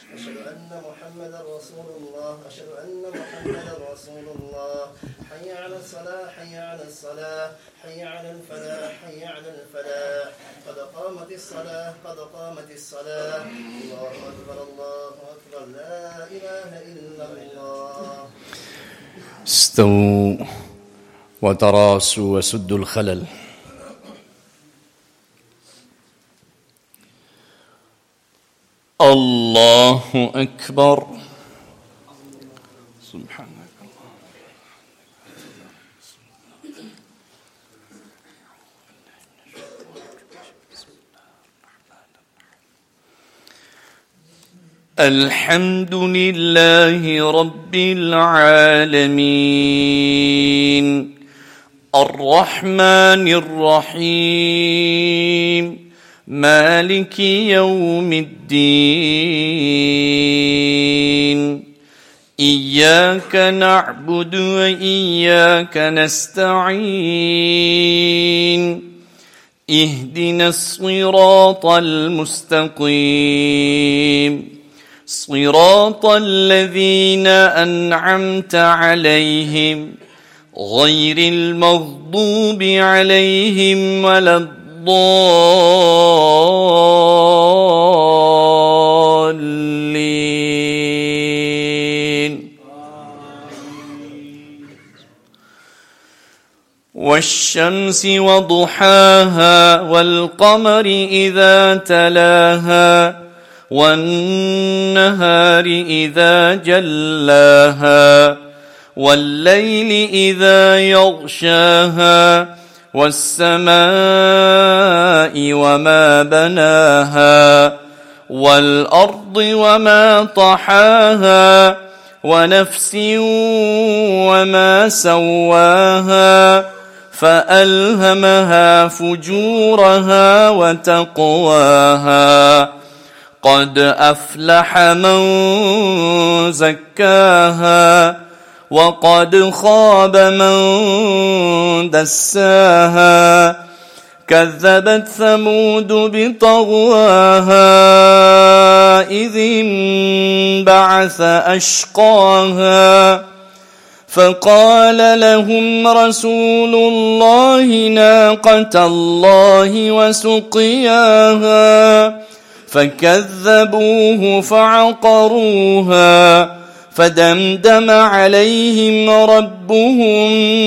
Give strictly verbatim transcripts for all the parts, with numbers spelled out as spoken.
أشهد أن محمدا رسول الله أشهد أن محمدا رسول الله حي على الصلاة حي على الصلاة حي على الفلاح حي على الفلاح قد قامت الصلاة قد قامت الصلاة الله أكبر الله أكبر لا إله إلا الله. استووا وتراصوا وسدوا الخلل. الله أكبر. سبحانك الله. الحمد لله رب العالمين الرحمن الرحيم مالك يوم الدين إياك نعبد وإياك نستعين اهدنا الصراط المستقيم صراط الذين أنعمت عليهم غير المغضوب عليهم ولا الضالين. والشمس وضحاها والقمر إذا تلاها والنهار إذا جلاها والليل إذا يغشاها والسماء وما بناها والأرض وما طحاها ونفس وما سواها فألهمها فجورها وتقواها قد أفلح من زكاها وقد خاب من دساها كذبت ثمود بطغواها إذ انبعث أشقاها فقال لهم رسول الله ناقة الله وسقياها فكذبوه فعقروها فدمدم عليهم ربهم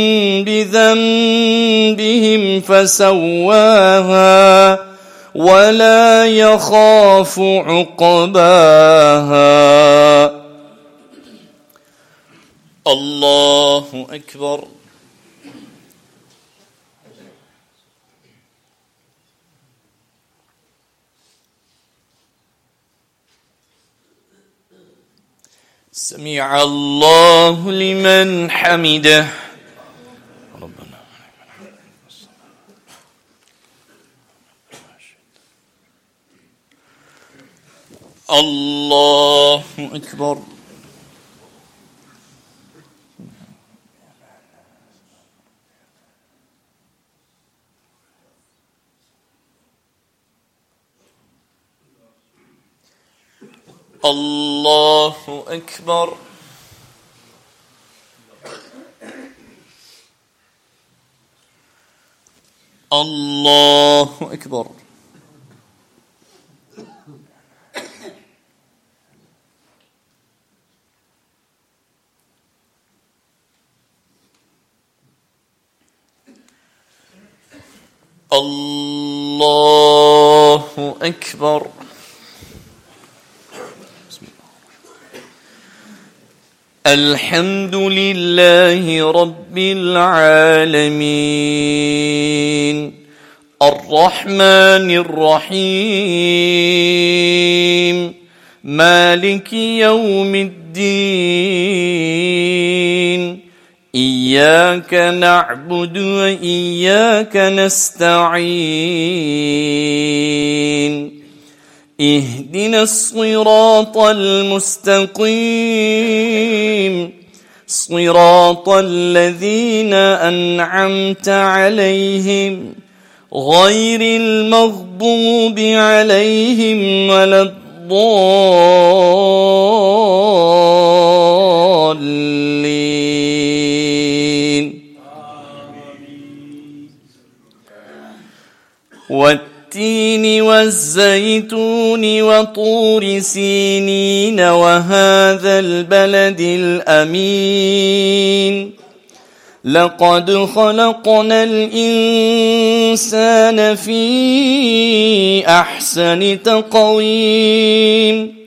بذنبهم فسواها ولا يخاف عقباها. الله أكبر. سمع الله لمن حمده. ربنا الله أكبر. الله أكبر. الله أكبر. الله أكبر. الحمد لله رب العالمين الرحمن الرحيم مالك يوم الدين إياك نعبد وإياك نستعين اهدنا الصراط المستقيم صراط الذين أنعمت عليهم غير المغضوب عليهم ولا الضالين. الضالين. والتين والزيتون وطور سينين وهذا البلد الأمين لقد خلقنا الإنسان في أحسن تقويم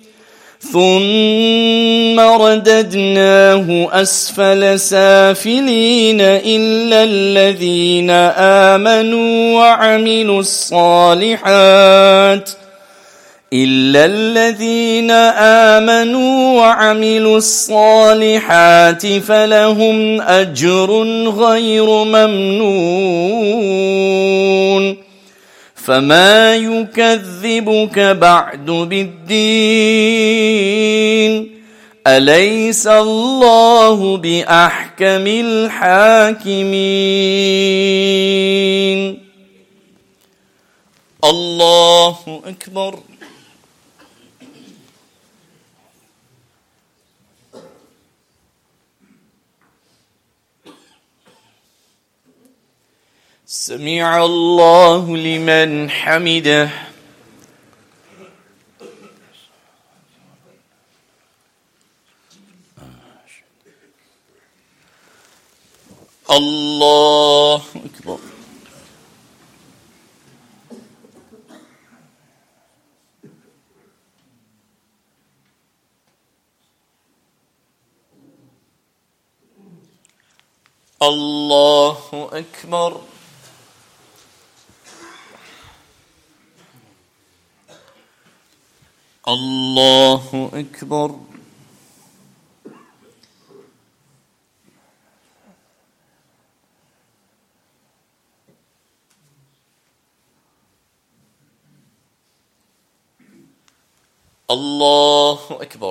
ثم رددناه أسفل سافلين إلا الذين آمنوا وعملوا الصالحات إلا الذين آمنوا وعملوا الصالحات فلهم أجر غير ممنون فما يكذبك بعد بالدين أليس الله بأحكم الحاكمين. الله أكبر. سمع الله لمن حمده. الله أكبر. الله أكبر. الله أكبر. الله أكبر.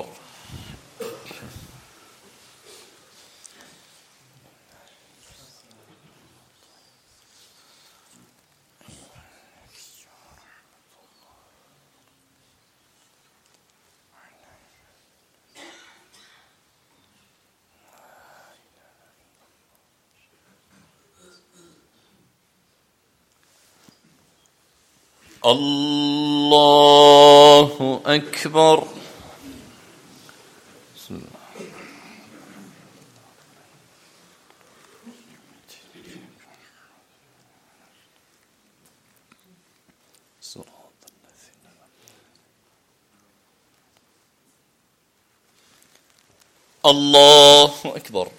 الله أكبر. بسم الله. الله أكبر.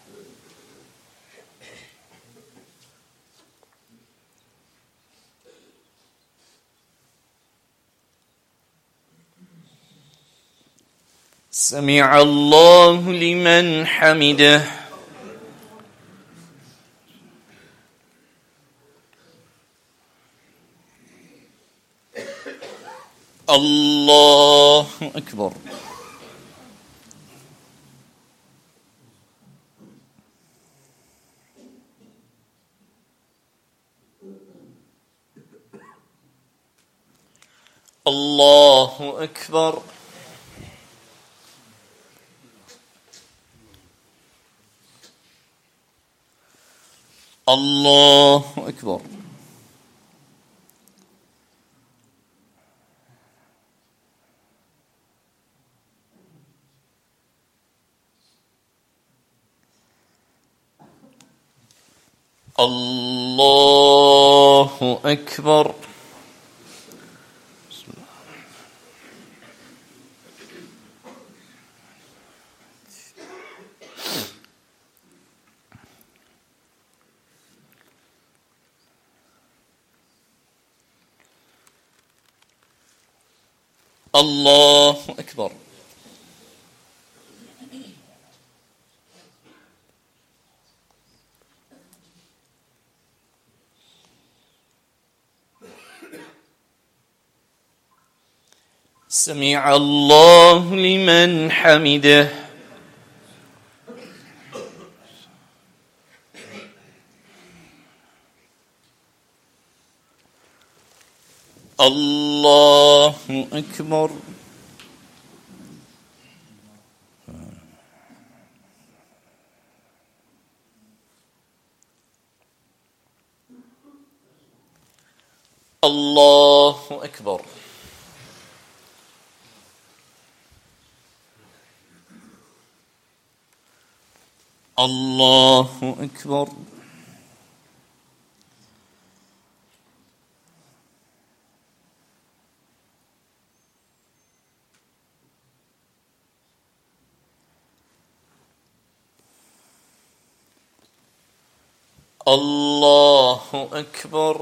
سمع الله لمن حمده. الله أكبر. الله أكبر. الله أكبر. الله أكبر. الله أكبر. سمع الله لمن حمده. الله أكبر. الله أكبر. الله أكبر. الله أكبر.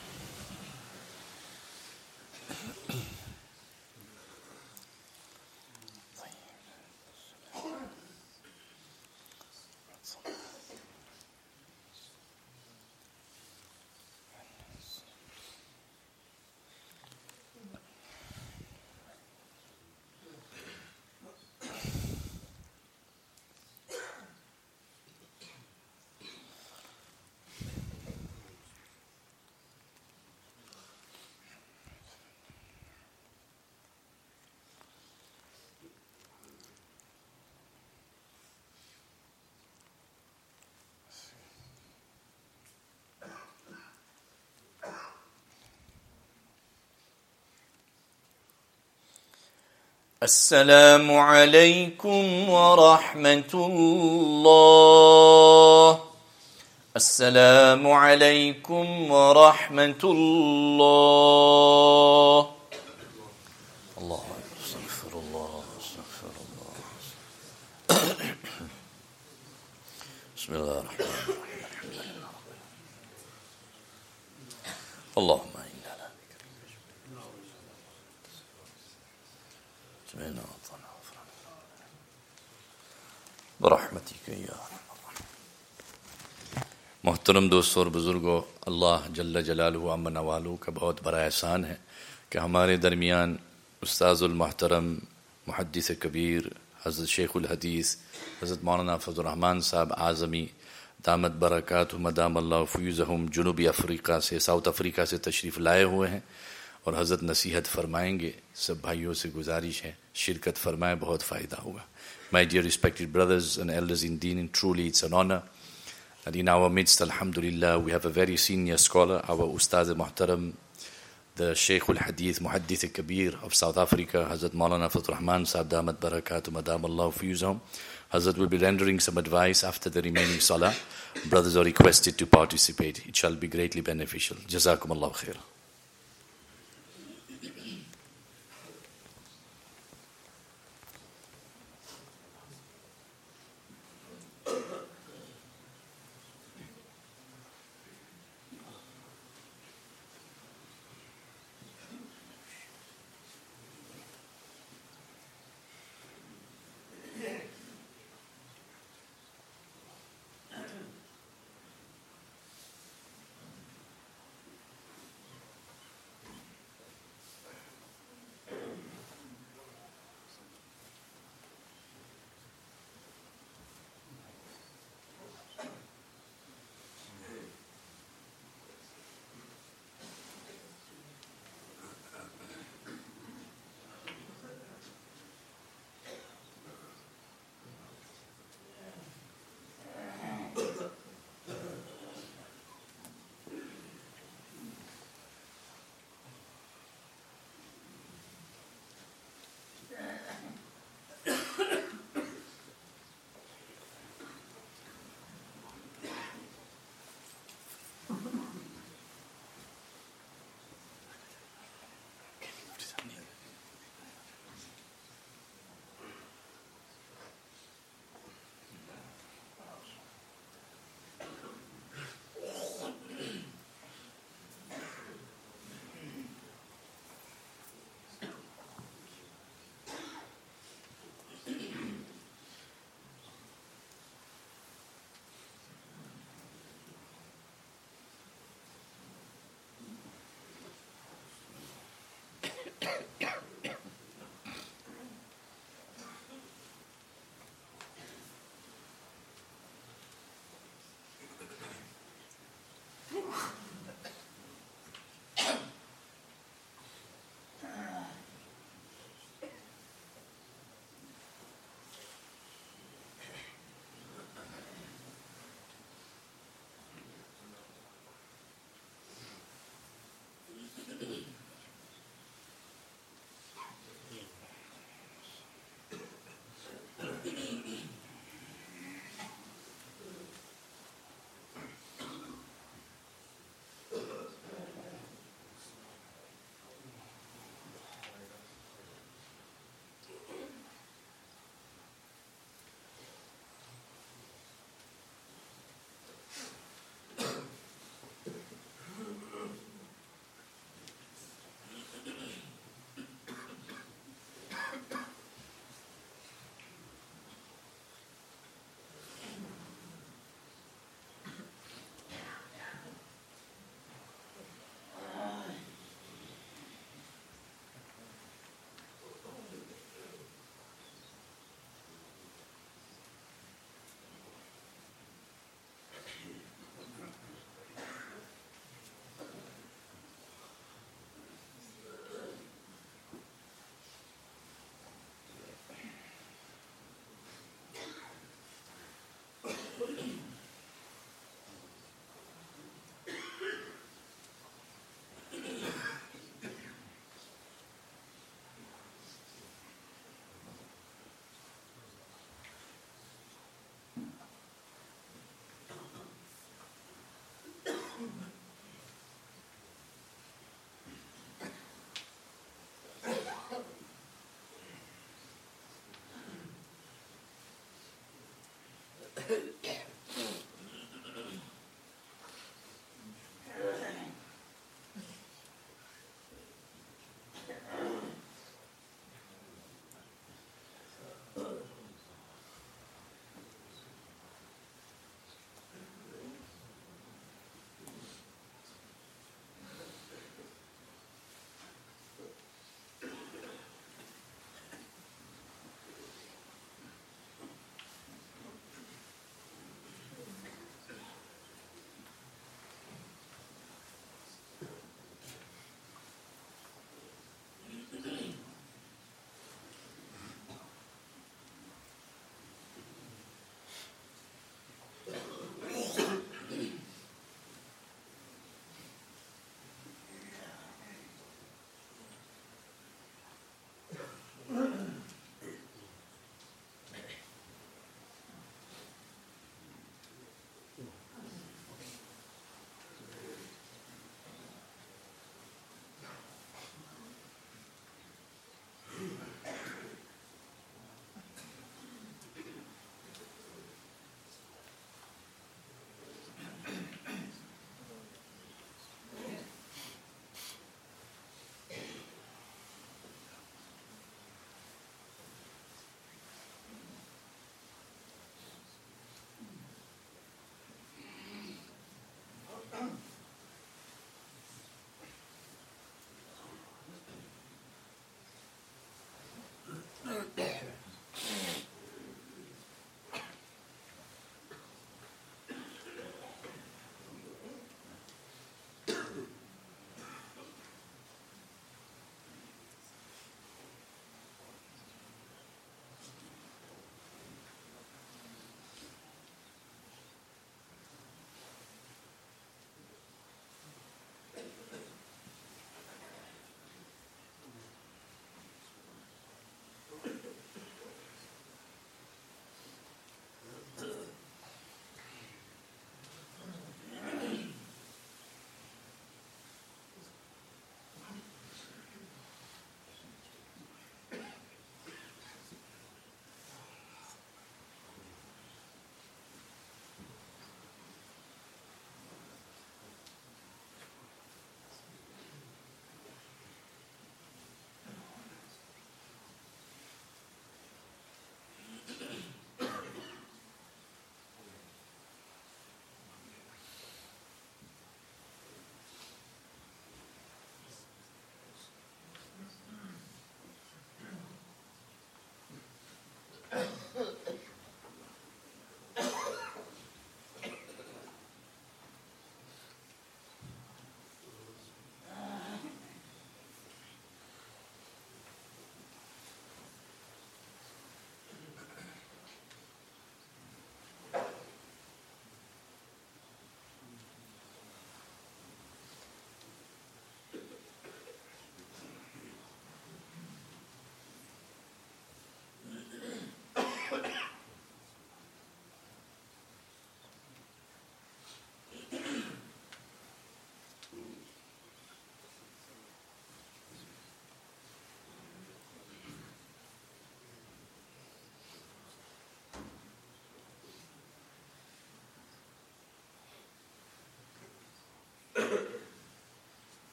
السلام عليكم ورحمة الله. السلام عليكم ورحمة الله. الله استغفر الله استغفر الله. بسم الله الرحمن الرحيم. اللهم برحمتک یا محترم دوستوں اور بزرگوں، اللہ جل جلالہ عم نوالہ کا بہت بڑا احسان ہے کہ ہمارے درمیان استاذ المحترم محدث کبیر حضرت شیخ الحدیث حضرت مولانا فضل الرحمن صاحب اعظمی دامت برکاتہم مدام اللہ فیوزہم جنوبی افریقہ سے ساؤتھ افریقہ سے تشریف لائے ہوئے ہیں اور حضرت نصیحت فرمائیں گے. سب بھائیوں سے گزارش ہے شرکت فرمائیں، بہت فائدہ ہوگا. My dear respected brothers and elders in Deen, truly it's an honor that in our midst, alhamdulillah, we have a very senior scholar, our Ustaz Muhtaram, the Shaykh al-Hadith, Muhaddith Kabir of South Africa, Hazrat Maulana Fazlur Rahman Sahib Damat Barakatuh Madam Allah Fiyuzahum. Hazrat will be rendering some advice after the remaining salah. Brothers are requested to participate. It shall be greatly beneficial. Jazakum Allah khair.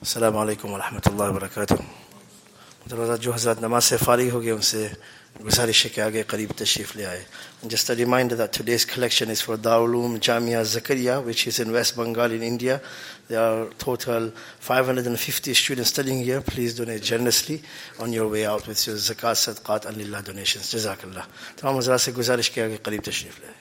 السلام علیکم ورحمۃ اللہ وبرکاتہ. مطلب جو حضرات نماز سے فارغ ہو گئے ان سے گزارش ہے کہ آگے قریب تشریف لے آئے. Just a reminder that today's collection is for Darul Uloom Jamia Zakaria, which is in West Bengal in India. There are total five hundred fifty students studying here. Please donate generously on your way out with your zakat, sadaqat and lillah donations. Jazakallah. تمام حضرات سے گزارش کہ آگے قریب تشریف لے آئے.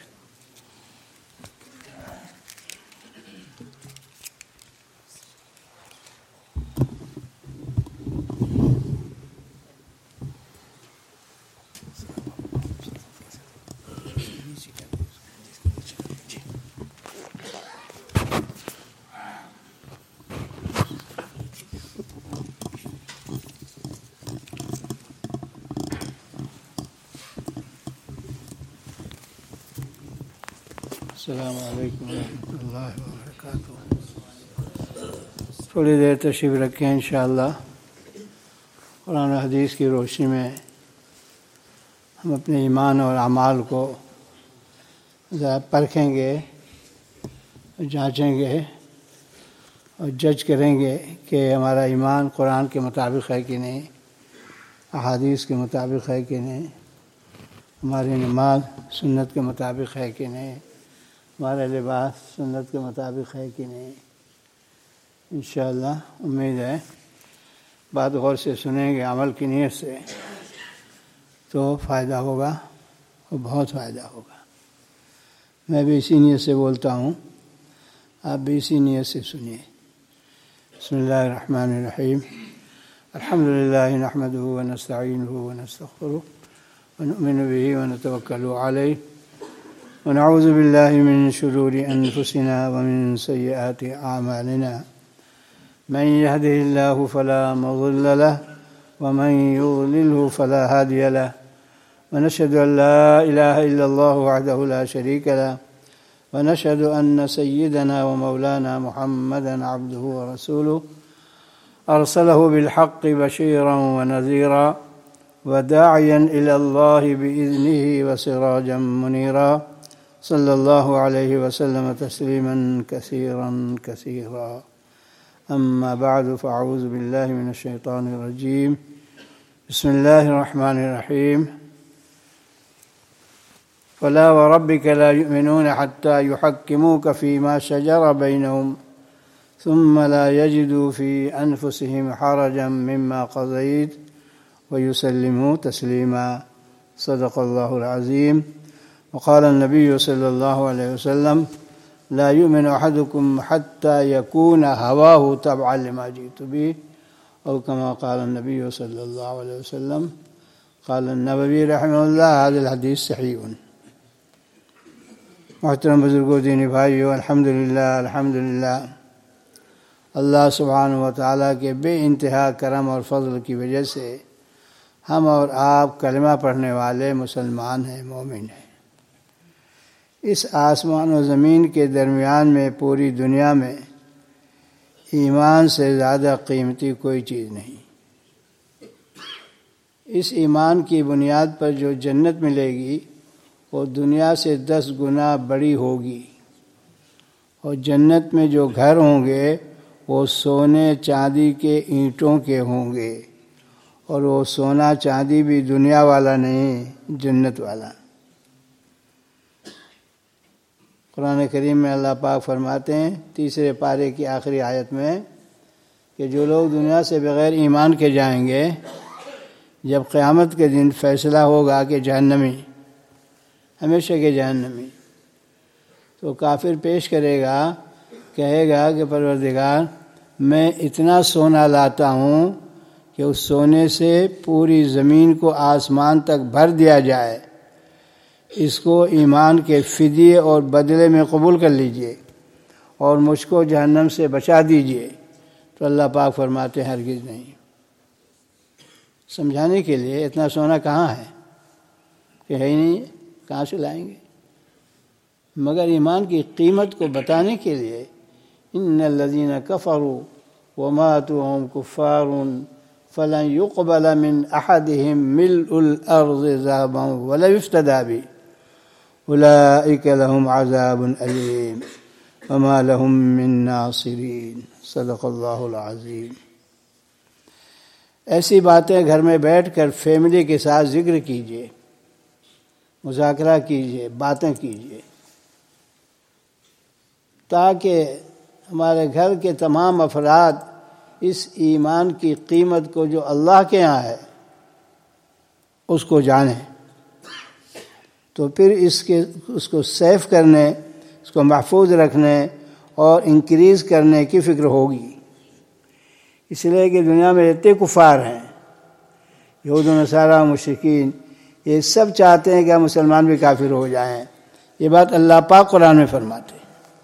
السلام علیکم ورحمۃ اللہ وبرکاتہ. تھوڑی دیر تشریف رکھیں انشاءاللہ. قرآن و حدیث کی روشنی میں ہم اپنے ایمان اور اعمال کو ذرا پرکھیں گے، جانچیں گے اور جج کریں گے کہ ہمارا ایمان قرآن کے مطابق ہے کہ نہیں، احادیث کے مطابق ہے کہ نہیں، ہماری نماز سنت کے مطابق ہے کہ نہیں، ہمارا لباس سنت کے مطابق ہے کہ نہیں. انشاءاللہ امید ہے بات غور سے سنیں گے، عمل کی نیت سے، تو فائدہ ہوگا اور بہت فائدہ ہوگا. میں بھی اسی نیت سے بولتا ہوں، آپ بھی اسی نیت سے سنیے. بسم اللہ الرحمن الرحیم. الحمد للہ نحمدہ ونستعینہ ونستغفرہ ونؤمن بہ ونتوکل علیہ ونعوذ باللہ من شرور انفسنا ومن سیئات اعمالنا. من يهده الله فلا مضل له ومن يضلله فلا هادي له. ونشهد ان لا اله الا الله وحده لا شريك له ونشهد ان سيدنا ومولانا محمدا عبده ورسوله ارسله بالحق بشيرا ونذيرا وداعيا الى الله باذنه وسراجا منيرا. صلی اللہ علیہ وسلم تسلیما کثیرا کثیرا. اما بعد فاعوذ باللہ من الشیطان الرجیم. بسم اللہ الرحمن الرحیم. فلا وربك لا يؤمنون حتى يحكموك فيما شجر بينهم ثم لا يجدوا في أنفسهم حرجا مما قضيت ويسلموا تسليما. صدق الله العظيم. وقال النبي صلى الله عليه وسلم لا يؤمن أحدكم حتى يكون هواه تبعا لما جئت به أو كما قال النبي صلى الله عليه وسلم. قال النووي رحمه الله هذا الحديث صحيح. محترم بزرگوں دینی بھائیو، الحمدللہ الحمدللہ اللہ سبحانہ و تعالیٰ کے بے انتہا کرم اور فضل کی وجہ سے ہم اور آپ کلمہ پڑھنے والے مسلمان ہیں، مومن ہیں. اس آسمان و زمین کے درمیان میں پوری دنیا میں ایمان سے زیادہ قیمتی کوئی چیز نہیں. اس ایمان کی بنیاد پر جو جنت ملے گی وہ دنیا سے دس گنا بڑی ہوگی، اور جنت میں جو گھر ہوں گے وہ سونے چاندی کے اینٹوں کے ہوں گے، اور وہ سونا چاندی بھی دنیا والا نہیں، جنت والا. قرآن کریم میں اللہ پاک فرماتے ہیں تیسرے پارے کی آخری آیت میں کہ جو لوگ دنیا سے بغیر ایمان کے جائیں گے، جب قیامت کے دن فیصلہ ہوگا کہ جہنمی، ہمیشہ کے جہنمی، تو کافر پیش کرے گا، کہے گا کہ پروردگار میں اتنا سونا لاتا ہوں کہ اس سونے سے پوری زمین کو آسمان تک بھر دیا جائے، اس کو ایمان کے فدیے اور بدلے میں قبول کر لیجئے اور مجھ کو جہنم سے بچا دیجئے. تو اللہ پاک فرماتے ہیں ہرگز نہیں. سمجھانے کے لیے اتنا سونا کہاں ہے کہ ہے ہی نہیں، کہاں سے لائیں گے؟ مگر ایمان کی قیمت کو بتانے کے لیے ان الذین کفروا وماتوا وهم کفار فلن يقبل من احدهم ملء الارض ذهبا ولا يفتدى به اولئک لهم عذاب علیم. وما لهم من ناصرین۔ صدق اللہ العظیم۔ ایسی باتیں گھر میں بیٹھ کر فیملی کے ساتھ ذکر کیجیے، مذاکرہ کیجیے، باتیں کیجیے، تاکہ ہمارے گھر کے تمام افراد اس ایمان کی قیمت کو جو اللہ کے یہاں ہے اس کو جانیں، تو پھر اس کے اس کو سیف کرنے، اس کو محفوظ رکھنے اور انکریز کرنے کی فکر ہوگی۔ اس لیے کہ دنیا میں اتنے کفار ہیں، یہود و نصارہ، مشرکین، یہ سب چاہتے ہیں کہ ہم مسلمان بھی کافر ہو جائیں۔ یہ بات اللہ پاک قرآن میں فرماتے ہیں۔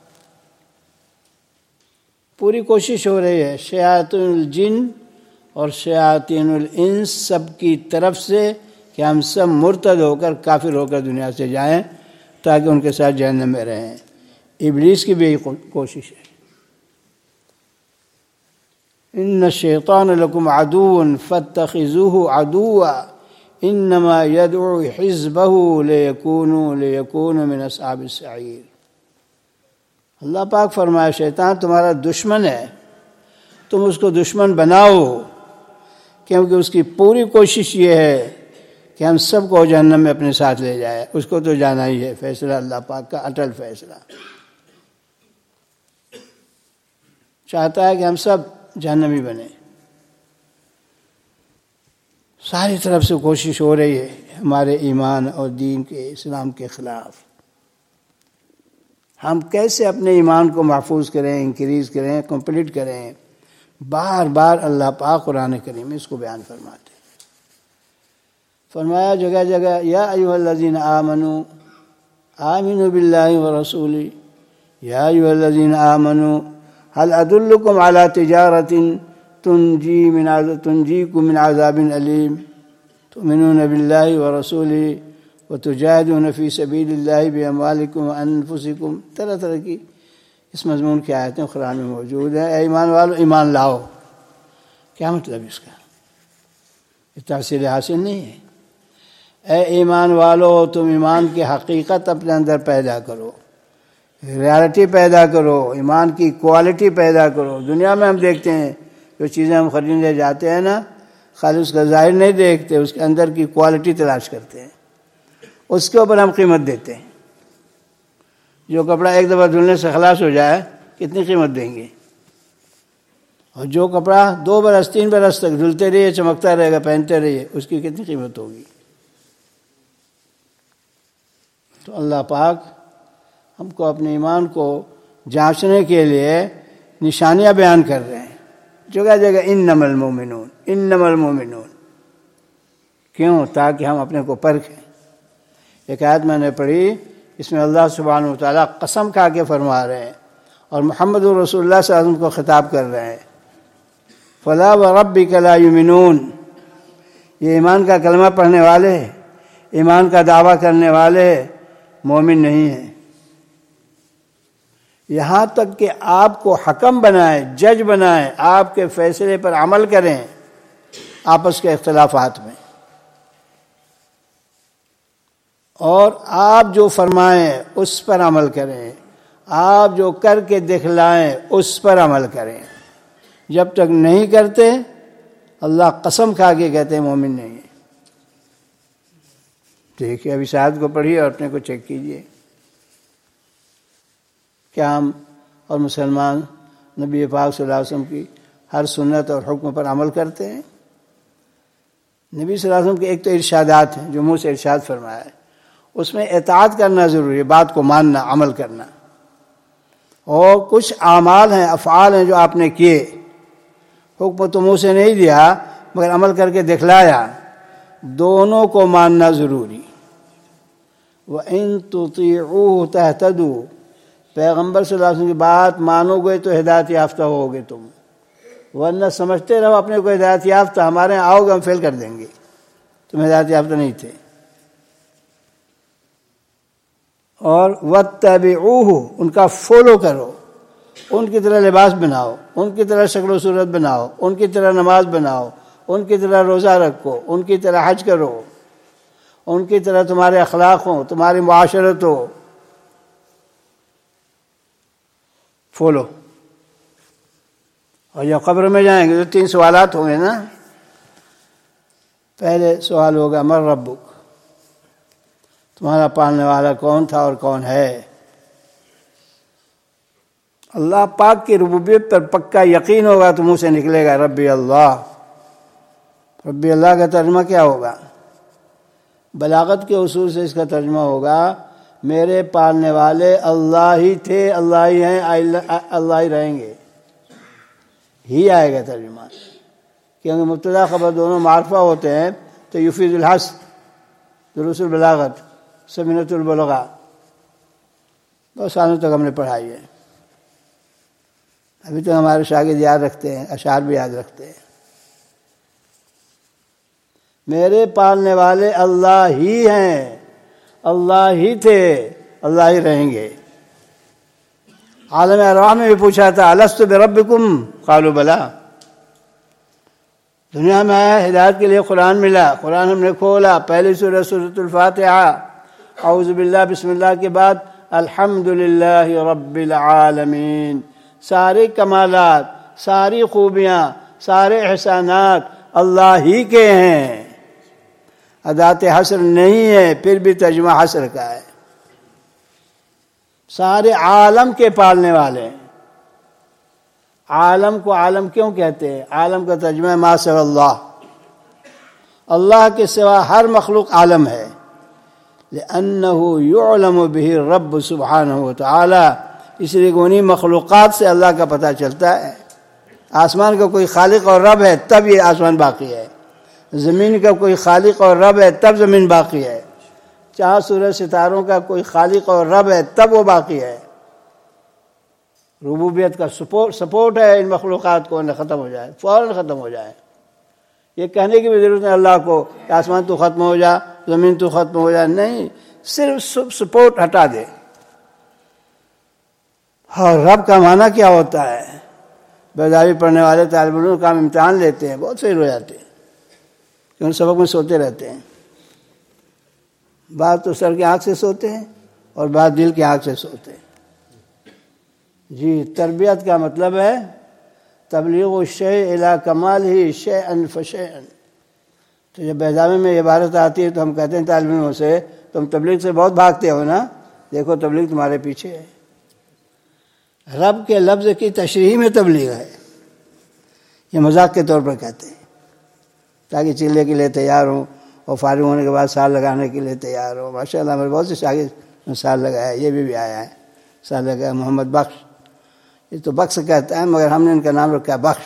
پوری کوشش ہو رہی ہے شیاطین الجن اور شیاطین الانس سب کی طرف سے کہ ہم سب مرتد ہو کر، کافر ہو کر دنیا سے جائیں تاکہ ان کے ساتھ جہنم میں رہیں۔ ابلیس کی بھی یہی کوشش ہے۔ ان الشیطان لکم عدو فاتخذوه عدوا انما يدعو حزبه ليكونوا ليكونوا من اصحاب السعیر۔ اللہ پاک فرمایا شیطان تمہارا دشمن ہے، تم اس کو دشمن بناؤ، کیونکہ اس کی پوری کوشش یہ ہے کہ ہم سب کو جہنم میں اپنے ساتھ لے جائے۔ اس کو تو جانا ہی ہے، فیصلہ اللہ پاک کا اٹل فیصلہ۔ چاہتا ہے کہ ہم سب جہنمی بنے۔ ساری طرف سے کوشش ہو رہی ہے ہمارے ایمان اور دین کے، اسلام کے خلاف۔ ہم کیسے اپنے ایمان کو محفوظ کریں، انکریز کریں، کمپلیٹ کریں، بار بار اللہ پاک قرآن کریم میں اس کو بیان فرماتے ہیں۔ فرمایا جگہ جگہ یا ایھا الذین آمنوا آمنوا باللہ ورسولہ، یا ایھا الذین آمنوا هل ادلکم علی تجارۃ تنجی من تنجیکم من عذاب علیم تؤمنون باللہ ورسولہ وتجاہدون فی سبیل اللہ باموالکم وانفسکم۔ طرح طرح کی اس مضمون کی آیتیں قرآن میں موجود ہیں۔ اے ایمان والو ایمان لاؤ، کیا مطلب اس کا؟ یہ تحصیل حاصل نہیں ہے۔ اے ایمان والو تم ایمان کی حقیقت اپنے اندر پیدا کرو، ریالٹی پیدا کرو، ایمان کی کوالٹی پیدا کرو۔ دنیا میں ہم دیکھتے ہیں جو چیزیں ہم خریدنے جاتے ہیں نا، خالی اس کا ظاہر نہیں دیکھتے، اس کے اندر کی کوالٹی تلاش کرتے ہیں، اس کے اوپر ہم قیمت دیتے ہیں۔ جو کپڑا ایک دفعہ دھلنے سے خلاص ہو جائے کتنی قیمت دیں گے؟ اور جو کپڑا دو برس تین برس تک دھلتے رہیے، چمکتا رہے گا، پہنتے رہیے، اس کی کتنی قیمت ہوگی؟ تو اللہ پاک ہم کو اپنے ایمان کو جانچنے کے لیے نشانیاں بیان کر رہے ہیں جگہ جگہ، انما المؤمنون انما المؤمنون۔ کیوں؟ تاکہ ہم اپنے کو پرکھیں۔ ایک آیت میں نے پڑھی، اس میں اللہ سبحانہ و تعالیٰ قسم کھا کے فرما رہے ہیں اور محمد رسول اللہ صلی اللہ علیہ وسلم کو خطاب کر رہے ہیں، فلا وربک لا یؤمنون۔ یہ ایمان کا کلمہ پڑھنے والے، ایمان کا دعویٰ کرنے والے مومن نہیں ہیں، یہاں تک کہ آپ کو حکم بنائیں، جج بنائیں، آپ کے فیصلے پر عمل کریں آپس کے اختلافات میں، اور آپ جو فرمائیں اس پر عمل کریں، آپ جو کر کے دکھلائیں اس پر عمل کریں۔ جب تک نہیں کرتے، اللہ قسم کھا کے کہتے ہیں مومن نہیں ہے۔ دیکھیے ابھی شاہد کو پڑھیے اور اپنے کو چیک کیجیے، کیا ہم اور مسلمان نبی پاک صلی اللہ علیہ وسلم کی ہر سنت اور حکم پر عمل کرتے ہیں؟ نبی صلی اللہ علیہ وسلم کے ایک تو ارشادات ہیں جو منہ سے ارشاد فرمایا ہے، اس میں اطاعت کرنا ضروری ہے، بات کو ماننا، عمل کرنا، اور کچھ اعمال ہیں، افعال ہیں جو آپ نے کیے، حکم تو منہ سے نہیں دیا مگر عمل کر کے دکھلایا، دونوں کو ماننا ضروری۔ وَإِن تُطِيعُوهُ تَهْتَدُوا، پیغمبر صلی اللہ علیہ وسلم کی بات مانو گے تو ہدایت یافتہ ہوگے تم، ورنہ سمجھتے رہو اپنے کو ہدایت یافتہ، ہمارے یہاں آؤ گے ہم فیل کر دیں گے، تم ہدایت یافتہ نہیں تھے۔ اور وَاتَّبِعُوهُ، ان کا فالو کرو، ان کی طرح لباس بناؤ، ان کی طرح شکل و صورت بناؤ، ان کی طرح نماز بناؤ، ان کی طرح روزہ رکھو، ان کی طرح حج کرو، ان کی طرح تمہارے اخلاق ہوں، تمہاری معاشرت ہو۔ پھولو. اور جب قبر میں جائیں گے تو تین سوالات ہوں گے نا. پہلے سوال ہوگا من ربک، تمہارا پالنے والا کون تھا اور کون ہے. اللہ پاک کی ربوبیت پر پکا یقین ہوگا تو منہ سے نکلے گا ربی اللہ. ربی اللہ کا ترجمہ کیا ہوگا؟ بلاغت کے اصول سے اس کا ترجمہ ہوگا میرے پالنے والے اللہ ہی تھے، اللہ ہی ہیں، اللہ ہی رہیں گے. ہی آئے گا ترجمہ، کیونکہ مبتدا خبر دونوں معرفہ ہوتے ہیں تو یفید الحصر. دروس البلاغت، سمینۃ البلغاء بہت سالوں تک ہم نے پڑھائی ہے. ابھی تو ہمارے شاگرد یاد رکھتے ہیں، اشعار بھی یاد رکھتے ہیں. میرے پالنے والے اللہ ہی ہیں، اللہ ہی تھے، اللہ ہی رہیں گے. عالم ارواح میں بھی پوچھا تھا الست بربکم قالوا بلا. دنیا میں آیا، ہدایت کے لیے قرآن ملا، قرآن ہم نے کھولا، پہلی سورہ سورۃ الفاتحہ، اعوذ باللہ بسم اللہ کے بعد الحمد للہ رب العالمین. سارے کمالات، ساری خوبیاں، سارے احسانات اللہ ہی کے ہیں. ادات حصر نہیں ہے، پھر بھی ترجمہ حصر کا ہے. سارے عالم کے پالنے والے. عالم کو عالم کیوں کہتے ہیں؟ عالم کا ترجمہ ہے ما سوى اللہ. اللہ کے سوا ہر مخلوق عالم ہے. لأنه يعلم به الرب سبحانہ وتعالی، اس لیے کہ انہیں مخلوقات سے اللہ کا پتہ چلتا ہے. آسمان کا کوئی خالق اور رب ہے تب یہ آسمان باقی ہے. زمین کا کوئی خالق اور رب ہے تب زمین باقی ہے. چاند سورج ستاروں کا کوئی خالق اور رب ہے تب وہ باقی ہے. ربوبیت کا سپورٹ سپورٹ ہے ان مخلوقات کو نہ ختم ہو جائے، فوراً ختم ہو جائے. یہ کہنے کی بھی ضرورت نہیں اللہ کو کہ آسمان تو ختم ہو جا، زمین تو ختم ہو جائے، نہیں، صرف سپورٹ ہٹا دے. اور رب کا معنی کیا ہوتا ہے؟ بیداری پڑھنے والے طالب علم کا امتحان لیتے ہیں، بہت فیل ہو جاتے ہیں کیونکہ سبق میں سوتے رہتے ہیں. بعض تو سر کی آنکھ سے سوتے ہیں اور بعض دل کی آنکھ سے سوتے ہیں. جی، تربیت کا مطلب ہے تبلیغ الشیء الی کمال ہی شیئا فشیئا. تو جب بیضامی میں یہ عبارت آتی ہے تو ہم کہتے ہیں طالب علموں سے تم تبلیغ سے بہت بھاگتے ہو نا، دیکھو تبلیغ تمہارے پیچھے ہے. رب کے لفظ کی تشریح میں تبلیغ ہے. یہ مذاق کے طور پر کہتے ہیں تاکہ چلنے کے لیے تیار ہوں اور فارغ ہونے کے بعد سال لگانے کے لیے تیار ہو. ماشاء اللہ ہمارے بہت سے شاگرد سال لگایا، یہ بھی بھی آیا ہے سال لگایا. محمد بخش، یہ تو بخش کہتا ہے مگر ہم نے ان کا نام رکھا بخش،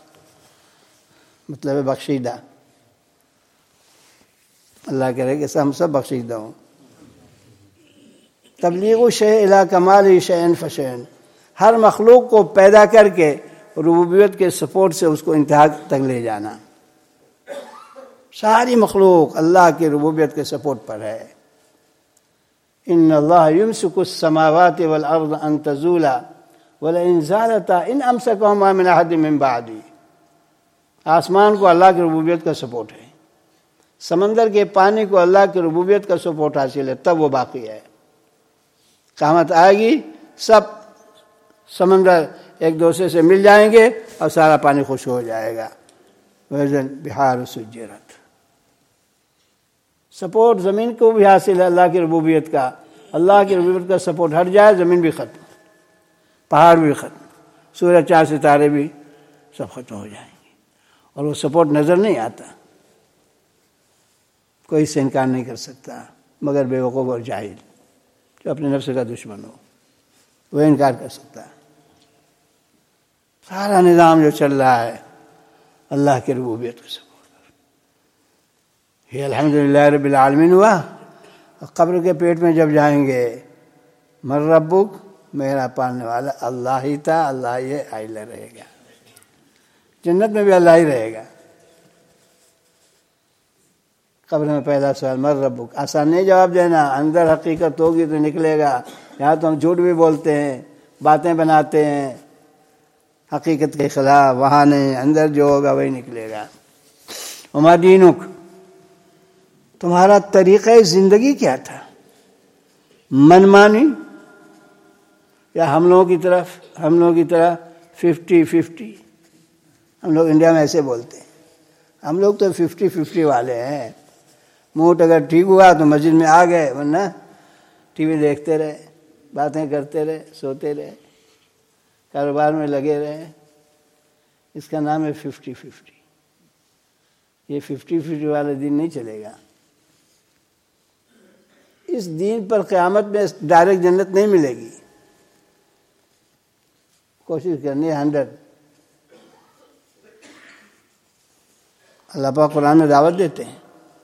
مطلب ہے بخشیدہ. اللہ کرے کہ ہم سب بخشیدہ ہوں. تبلیغ الشیء الی کمال شیئا فشیئا، ہر مخلوق کو پیدا کر کے ربوبیت کے سپورٹ سے اس کو انتہا تک لے جانا. ساری مخلوق اللہ کی ربوبیت کے سپورٹ پر ہے. ان اللہ یمسک السماوات والارض ان تزولا ولئن زالتا ان امسکہما من احد من بعدی. آسمان کو اللہ کی ربوبیت کا سپورٹ ہے، سمندر کے پانی کو اللہ کی ربوبیت کا سپورٹ حاصل ہے تب وہ باقی ہے. قیامت آئے گی، سب سمندر ایک دوسرے سے مل جائیں گے اور سارا پانی خشک ہو جائے گا. وَإِذَا الْبِحَارُ سُجِّرَتْ. سپورٹ زمین کو بھی حاصل ہے اللہ کی ربوبیت کا. اللہ کی ربوبیت کا سپورٹ ہٹ جائے زمین بھی ختم، پہاڑ بھی ختم، سورج چاند ستارے بھی سب ختم ہو جائیں گے. اور وہ سپورٹ نظر نہیں آتا، کوئی اس سے انکار نہیں کر سکتا مگر بے وقوف اور جاہل جو اپنے نفس کا دشمن ہو، وہ انکار کر سکتا ہے. سارا نظام جو چل رہا ہے اللہ کی ربوبیت کو سپورٹ کر. یہ الحمدللہ رب العالمین ہوا. قبر کے پیٹ میں جب جائیں گے من ربک، میرا پالنے والا اللہ ہی تھا، اللہ ہی آئلہ رہے گا. جنت میں بھی اللہ ہی رہے گا. قبر میں پہلا سوال من ربک، آسان نہیں جواب دینا، اندر حقیقت ہوگی تو نکلے گا. یہاں تو ہم جھوٹ بھی بولتے ہیں، باتیں بناتے ہیں حقیقت کے خلاف، وہاں نہیں، اندر جو ہوگا وہی نکلے گا. وما دینک، تمہارا طریقہ زندگی کیا تھا؟ من مانی، یا ہم لوگوں کی طرف ہم لوگوں کی طرح ففٹی ففٹی، ہم لوگ انڈیا میں ایسے بولتے ہیں، ہم لوگ تو ففٹی ففٹی والے ہیں. موڈ اگر ٹھیک ہوا تو مسجد میں آ گئے، ورنہ ٹی وی دیکھتے رہے، باتیں کرتے رہے، سوتے رہے، کاروبار میں لگے رہے. اس کا نام ہے ففٹی ففٹی. یہ ففٹی ففٹی والا دین نہیں چلے گا. اس دین پر قیامت میں ڈائریکٹ جنت نہیں ملے گی. کوشش کرنی ہے ہنڈریڈ. اللہ پاک قرآن میں دعوت دیتے ہیں،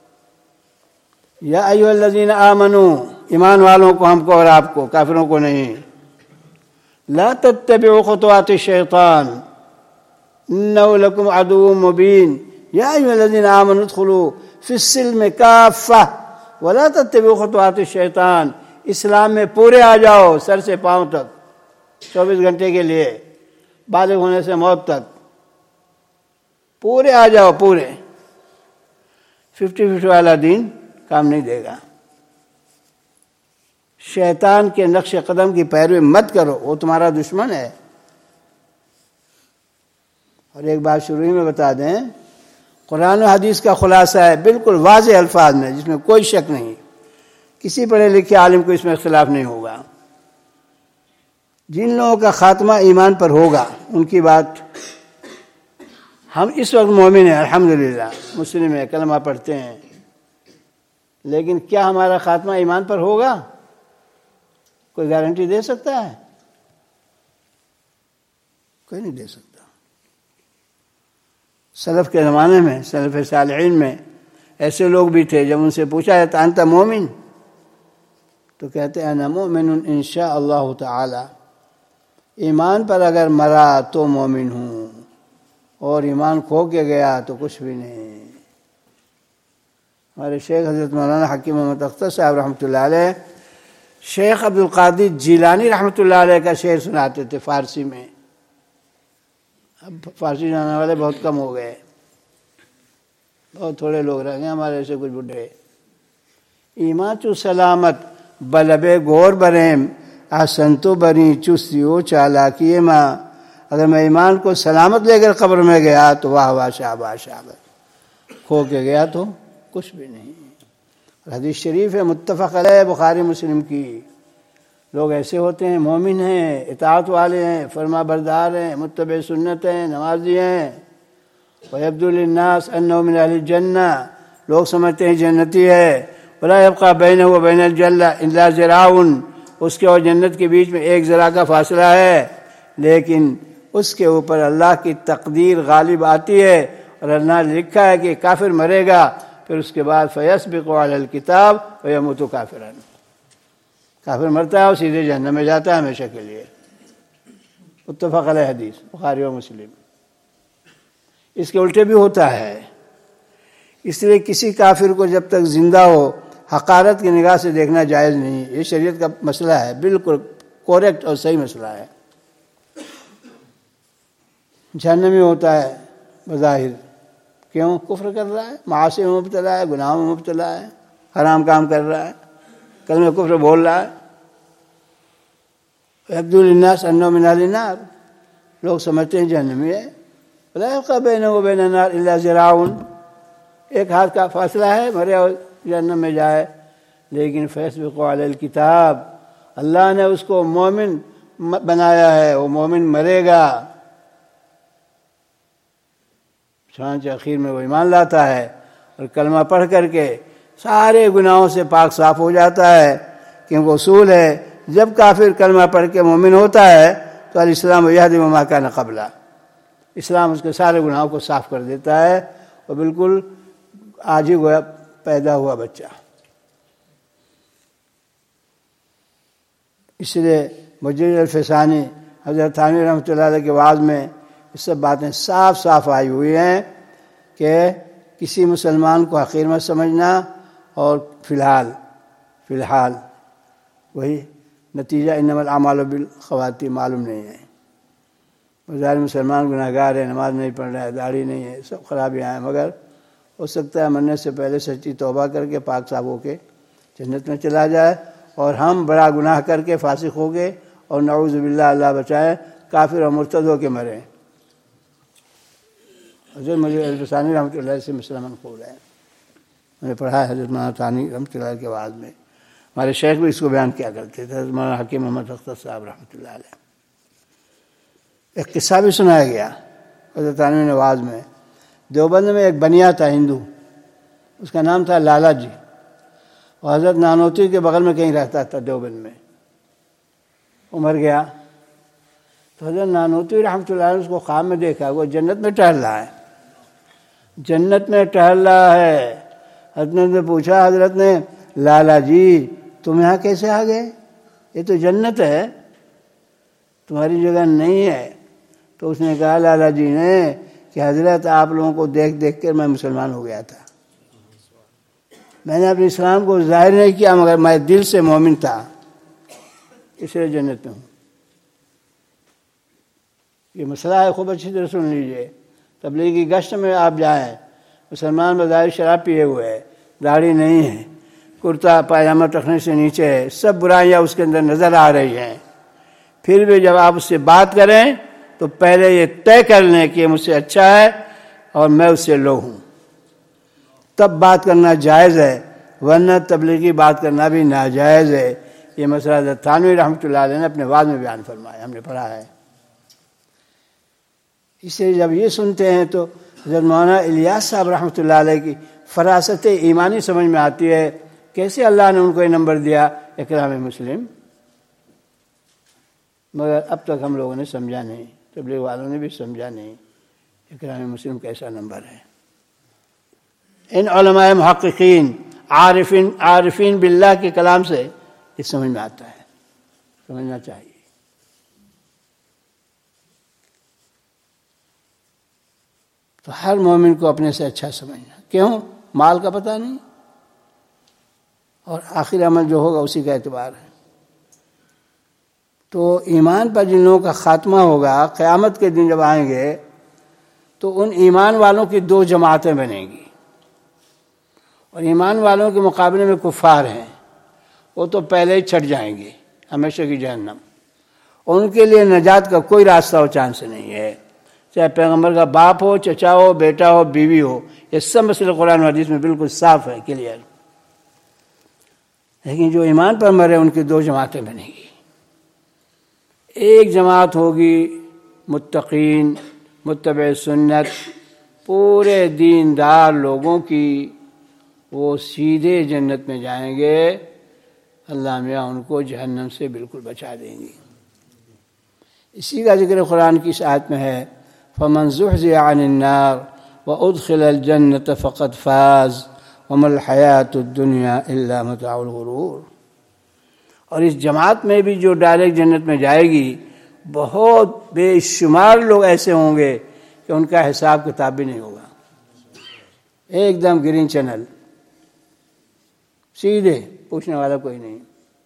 یا ایھا الذین آمنو، ایمان والوں کو، ہم کو اور آپ کو، کافروں کو نہیں. لا تتبعوا خطوات الشیطان انہ لکم عدو مبین. یا ایھا الذین آمنوا ادخلوا فی السلم کافہ ولا تتبعوا خطوات الشیطان. اسلام میں پورے آ جاؤ، سر سے پاؤں تک، چوبیس گھنٹے کے لیے، بالغ ہونے سے موت تک پورے آ جاؤ، پورے. ففٹی ففٹی والا دین کام نہیں دے گا. شیطان کے نقش قدم کی پیروی مت کرو، وہ تمہارا دشمن ہے. اور ایک بات شروع میں بتا دیں، قرآن و حدیث کا خلاصہ ہے بالکل واضح الفاظ میں، جس میں کوئی شک نہیں. کسی پڑھے لکھے عالم کو اس میں اختلاف نہیں ہوگا. جن لوگوں کا خاتمہ ایمان پر ہوگا ان کی بات. ہم اس وقت مومن ہیں، الحمدللہ، مسلم ہیں، کلمہ پڑھتے ہیں، لیکن کیا ہمارا خاتمہ ایمان پر ہوگا؟ کوئی گارنٹی دے سکتا ہے؟ کوئی نہیں دے سکتا. سلف کے زمانے میں، سلف صالحین میں ایسے لوگ بھی تھے، جب ان سے پوچھا جاتا انت مومن، تو کہتے ہیں انا مومن ان شاء اللہ تعالی. ایمان پر اگر مرا تو مومن ہوں، اور ایمان کھو کے گیا تو کچھ بھی نہیں. ہمارے شیخ حضرت مولانا حکیم محمد اختر صاحب رحمۃ اللہ علیہ شیخ عبد القادر جیلانی رحمۃ اللہ علیہ کا شعر سناتے تھے فارسی میں. اب فارسی جاننے والے بہت کم ہو گئے، بہت تھوڑے لوگ رہ گئے ہمارے ایسے کچھ بڈھے. ایمان چو سلامت بلبے گور بریم احسنتو بری چستیو چالاکی ماں. اگر میں ایمان کو سلامت لے کر قبر میں گیا تو واہ واہ شاباش شاباش، کھو کے گیا تو کچھ بھی نہیں. حدیث شریف ہے متفق علیہ بخاری مسلم کی. لوگ ایسے ہوتے ہیں، مومن ہیں، اطاعت والے ہیں، فرما بردار ہیں، متبع سنت ہیں، نمازی ہیں. وَيَبْدُو لِلنَّاسِ أَنَّهُ مِنْ أَهْلِ الْجَنَّةِ، لوگ سمجھتے ہیں جنتی ہے. وَلَا يَبْقَى بَيْنَهُ وَبَيْنَ الْجَنَّةِ إِلَّا ذِرَاعٌ، اس کے اور جنت کے بیچ میں ایک ذرا کا فاصلہ ہے. لیکن اس کے اوپر اللہ کی تقدیر غالب آتی ہے، اور اللہ نے لکھا ہے کہ کافر مرے گا، پھر اس کے بعد فَيَسْبِقُ عَلَى الْكِتَابِ وَيَمُوتُ كَافِرًا. کافر مرتا ہے اور سیدھے جہنم میں جاتا ہے ہمیشہ کے لیے. متفق علیہ حدیث بخاری و مسلم. اس کے الٹے بھی ہوتا ہے. اس لیے کسی کافر کو جب تک زندہ ہو حقارت کی نگاہ سے دیکھنا جائز نہیں. یہ شریعت کا مسئلہ ہے، بالکل کوریکٹ اور صحیح مسئلہ ہے. جہنمی ہوتا ہے بظاہر، کیوں؟ کفر کر رہا ہے، معاصی میں مبتلا ہے، گناہوں میں مبتلا ہے، حرام کام کر رہا ہے، کلمہ کفر بول رہا ہے. یبدو للناس انہ من اہل النار، لوگ سمجھتے ہیں جہنمی ہے. ولا یبقى بینہ و بین النار الا ذراع، ایک ہاتھ کا فاصلہ ہے، مرے اور جہنم میں جائے. لیکن فیسبق علی الکتاب، اللہ نے اس کو مومن بنایا ہے، وہ مومن مرے گا. چنانچہ آخر میں وہ ایمان لاتا ہے اور کلمہ پڑھ کر کے سارے گناہوں سے پاک صاف ہو جاتا ہے. کیونکہ اصول ہے جب کافر کلمہ پڑھ کے مومن ہوتا ہے تو الاسلام یہدم ما کان قبلہ، اسلام اس کے سارے گناہوں کو صاف کر دیتا ہے، اور بالکل آج ہی گویا پیدا ہوا بچہ. اس لیے مجید الفسانی حضرت تھانوی رحمۃ اللہ علیہ کے وعظ میں یہ سب باتیں صاف صاف آئی ہوئی ہیں کہ کسی مسلمان کو حقیر مت سمجھنا، اور فی الحال فی الحال وہی نتیجہ انما الاعمال بالخواتیم معلوم نہیں ہے. بظاہر مسلمان گناہ گار ہے، نماز نہیں پڑھ رہا ہے، داڑھی نہیں ہے، سب خرابیاں ہیں، مگر ہو سکتا ہے مرنے سے پہلے سچی توبہ کر کے پاک صاف ہو کے جنت میں چلا جائے، اور ہم بڑا گناہ کر کے فاسق ہو گئے اور نعوذ باللہ اللہ بچائے کافر اور مرتد ہو کے مرے. حضرت مجھے ثانی رحمۃ اللہ سے مسئلہ منقول ہے، میں نے پڑھا ہے حضرت مولانا ثانی رحمۃ اللہ کے بعد میں. ہمارے شیخ بھی اس کو بیان کیا کرتے تھے، حضرت مولانا حکیم محمد اختر صاحب رحمۃ اللہ علیہ. ایک قصہ بھی سنایا گیا حضرت ثانوی نواز میں. دیوبند میں ایک بنیا تھا ہندو، اس کا نام تھا لالا جی، اور حضرت نانوتی کے بغل میں کہیں رہتا تھا دیوبند میں. وہ مر گیا تو حضرت نانوتی رحمۃ اللہ علیہ نے اس کو خواب میں دیکھا، وہ جنت میں ٹہل رہا ہے، جنت میں ٹہل رہا ہے. حضرت نے پوچھا، حضرت نے لالا جی تم یہاں کیسے آ گئے؟ یہ تو جنت ہے، تمہاری جگہ نہیں ہے. تو اس نے کہا لالا جی نے کہ حضرت آپ لوگوں کو دیکھ دیکھ کر میں مسلمان ہو گیا تھا، میں نے اپنے اسلام کو ظاہر نہیں کیا مگر میں دل سے مومن تھا، اس لیے جنت میں ہوں. یہ مسئلہ ہے، خوب اچھی طرح سن لیجیے. تبلیغی گشت میں آپ جائیں، مسلمان بظاہر شراب پیے ہوئے ہے، داڑھی نہیں ہے، کرتا پائجامہ ٹخنے سے نیچے ہے، سب برائیاں اس کے اندر نظر آ رہی ہیں. پھر بھی جب آپ اس سے بات کریں تو پہلے یہ طے کر لیں کہ یہ مجھ سے اچھا ہے اور میں اس سے لو ہوں، تب بات کرنا جائز ہے، ورنہ تبلیغی بات کرنا بھی ناجائز ہے. یہ مسئلہ حضرت تھانوی رحمۃ اللہ علیہ نے اپنے بعد میں بیان فرمایا، ہم نے پڑھا ہے. اس سے جب یہ سنتے ہیں تو حضرت مولانا الیاس صاحب رحمۃ اللہ علیہ کی فراست ایمانی سمجھ میں آتی ہے. کیسے اللہ نے ان کو یہ نمبر دیا اکرام مسلم، مگر اب تک ہم لوگوں نے سمجھا نہیں، تبلیغ والوں نے بھی سمجھا نہیں اکرام مسلم کیسا نمبر ہے. ان علماء محققین عارفین عارفین باللہ کے کلام سے یہ سمجھ میں آتا ہے، سمجھنا چاہیے. تو ہر مومن کو اپنے سے اچھا سمجھنا. کیوں؟ مال کا پتہ نہیں، اور آخر عمل جو ہوگا اسی کا اعتبار ہے. تو ایمان پر جن لوگوں کا خاتمہ ہوگا قیامت کے دن جب آئیں گے تو ان ایمان والوں کی دو جماعتیں بنیں گی، اور ایمان والوں کے مقابلے میں کفار ہیں، وہ تو پہلے ہی چھٹ جائیں گے ہمیشہ کی جہنم. ان کے لیے نجات کا کوئی راستہ و چانس نہیں ہے، چاہے پیغمبر کا باپ ہو، چچا ہو، بیٹا ہو، بیوی ہو. یہ سب مسئلے قرآن و حدیث میں بالکل صاف ہے، کلیئر. لیکن جو ایمان پر مرے ان کی دو جماعتیں بنیں گی. ایک جماعت ہوگی متقین متبع سنت پورے دیندار لوگوں کی، وہ سیدھے جنت میں جائیں گے، اللہ میاں ان کو جہنم سے بالکل بچا دیں گے. اسی کا ذکر قرآن کی اس آیت میں ہے، فمن زحزح عن النار وادخل الجنة فقد فاز وما الحیاۃ الدنیا الا متاع الغرور. اور اس جماعت میں بھی جو ڈائریکٹ جنت میں جائے گی، بہت بے شمار لوگ ایسے ہوں گے کہ ان کا حساب کتاب بھی نہیں ہوگا، ایک دم گرین چینل، سیدھے، پوچھنے والا کوئی نہیں.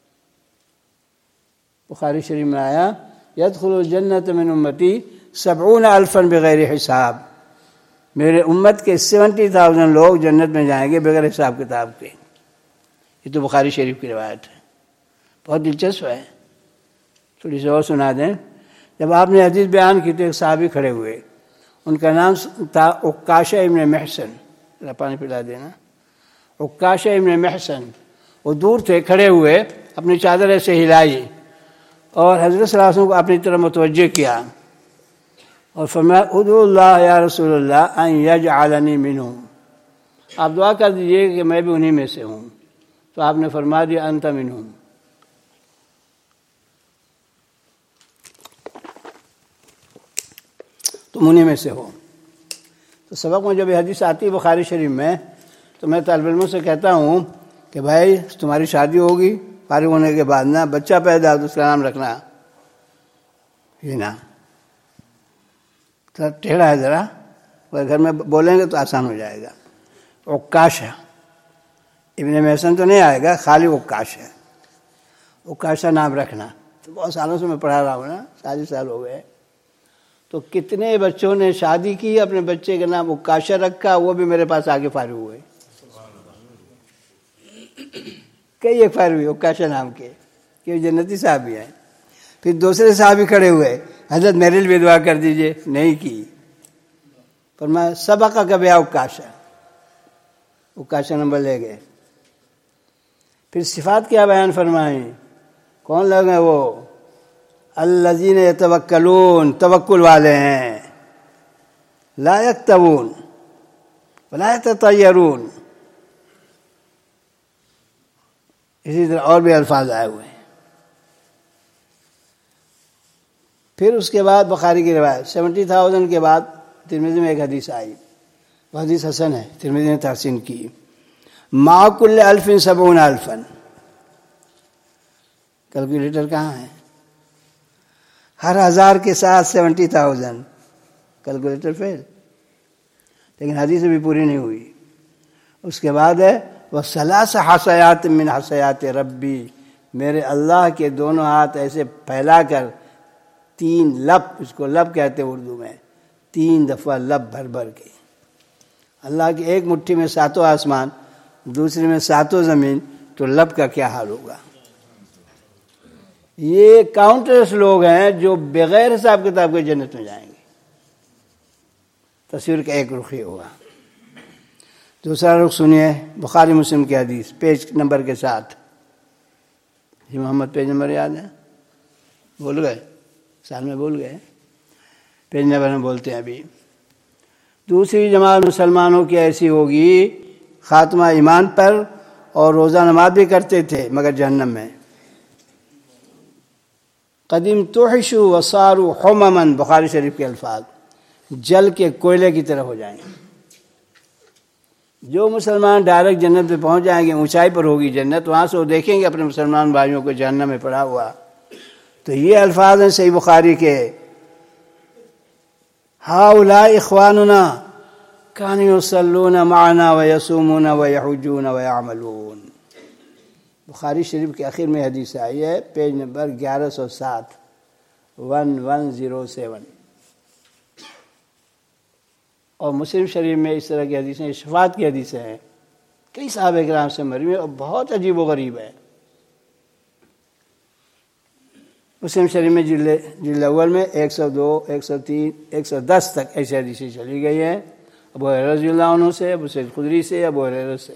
بخاری شریف میں آیا، یدخل الجنۃ من امتی سبعون الفا بغیر حساب. میرے امت کے سیونٹی تھاؤزینڈ لوگ جنت میں جائیں گے بغیر حساب کتاب کے. یہ تو بخاری شریف کی روایت ہے، بہت دلچسپ ہے. تھوڑی سی اور سنا دیں. جب آپ نے حدیث بیان کی تو ایک صحابی کھڑے ہوئے، ان کا نام تھا عکاشہ ابن محصن. ذرا پانی پلا دینا. عکاشہ ابن محصن، وہ دور تھے، کھڑے ہوئے، اپنی چادر ایسے ہلائی اور حضرت صلی اللہ علیہ وسلم کو اپنی طرف متوجہ کیا اور فرمایا ادعو اللہ یا رسول اللہ ان یجعلنی منہم. آپ دعا کر دیجئے کہ میں بھی انہی میں سے ہوں. تو آپ نے فرما دیا انت منہم. تم انہی میں سے ہو. تو سبق میں جب یہ حدیث آتی ہے بخاری شریف میں تو میں طالب علموں سے کہتا ہوں کہ بھائی تمہاری شادی ہوگی، فارغ ہونے کے بعد نا بچہ پیدا تو اس کا نام رکھنا یہ نا ٹیڑھا ہے ذرا، گھر میں بولیں گے تو آسان ہو جائے گا. عکاشہ ابن محصن تو نہیں آئے گا، خالی عکاش ہے. عکاشہ نام رکھنا. تو بہت سالوں سے میں پڑھا رہا ہوں نا، ساری سال ہو گئے. تو کتنے بچوں نے شادی کی، اپنے بچے کا نام عکاشہ رکھا، وہ بھی میرے پاس آگے فارغ ہوئے. کئی ایک فارغ ہوئے عکاشہ نام کے، کہ جنتی صاحب بھی ہیں. پھر دوسرے صحابی کھڑے ہوئے، حضرت میرے لیے دعا کر دیجئے، نہیں کی. فرمایا سبق کا بیا عکاشہ، عکاشہ نمبر لے گئے. پھر صفات کیا بیان فرمائیں؟ کون لوگ ہیں وہ؟ الذین یتوکلون، توکل والے ہیں. لا یکتوون ولا یتطیرون. اسی طرح اور بھی الفاظ آئے ہوئے ہیں. پھر اس کے بعد بخاری کی روایت سیونٹی تھاؤزینڈ کے بعد ترمذی میں ایک حدیث آئی، وہ حدیث حسن ہے، ترمذی نے تحسین کی. ما کل الف سبعون الفن. کیلکولیٹر کہاں ہے؟ ہر ہزار کے ساتھ سیونٹی تھاؤزینڈ، کیلکولیٹر فیل. لیکن حدیث بھی پوری نہیں ہوئی. اس کے بعد ہے وہ ثلاث حصیات من حصیات ربی، میرے اللہ کے دونوں ہاتھ ایسے پھیلا کر تین لب، اس کو لب کہتے اردو میں، تین دفعہ لب بھر بھر کے. اللہ کی ایک مٹھی میں ساتوں آسمان، دوسری میں ساتوں زمین، تو لب کا کیا حال ہوگا؟ یہ کاؤنٹرس لوگ ہیں جو بغیر حساب کتاب کے جنت میں جائیں گے. تصویر کا ایک رخ ہی ہوگا. دوسرا رخ سنیے، بخاری مسلم کی حدیث، پیج نمبر کے ساتھ. جی محمد پیج نمبر یاد ہے؟ بول گئے؟ سال میں بول گئے؟ پیج نمبر میں بولتے ہیں ابھی. دوسری جماعت مسلمانوں کی ایسی ہوگی، خاتمہ ایمان پر اور روزہ نماز بھی کرتے تھے مگر جہنم میں. قدیم توحشو وصارو حممن، بخاری شریف کے الفاظ، جل کے کوئلے کی طرح ہو جائیں گے. جو مسلمان ڈائریکٹ جنت پہ پہنچ جائیں گے، اونچائی پر ہوگی جنت، وہاں سے وہ دیکھیں گے اپنے مسلمان بھائیوں کو جہنم میں پڑا ہوا. تو یہ الفاظ ہیں صحیح بخاری کے، ہؤلاء اخواننا کانوا یصلون معنا ویصومون ویحجون ویعملون. بخاری شریف کے آخر میں حدیث آئی ہے، پیج نمبر گیارہ سو سات، ون ون زیرو سیون. اور مسلم شریف میں اس طرح کی حدیثیں، شفاعت کی حدیثیں ہیں، کئی صحابہ کرام سے مروی ہیں اور بہت عجیب و غریب ہے. مسلم شریف میں جلد جلد اول میں ایک سو دو، ایک سو تین، ایک سو دس تک ایسی حدیثیں چلی گئی ہیں، ابو ہریرہ رضی اللہ عنہ سے، ابو سعید خدری سے، ابو ہریرہ سے.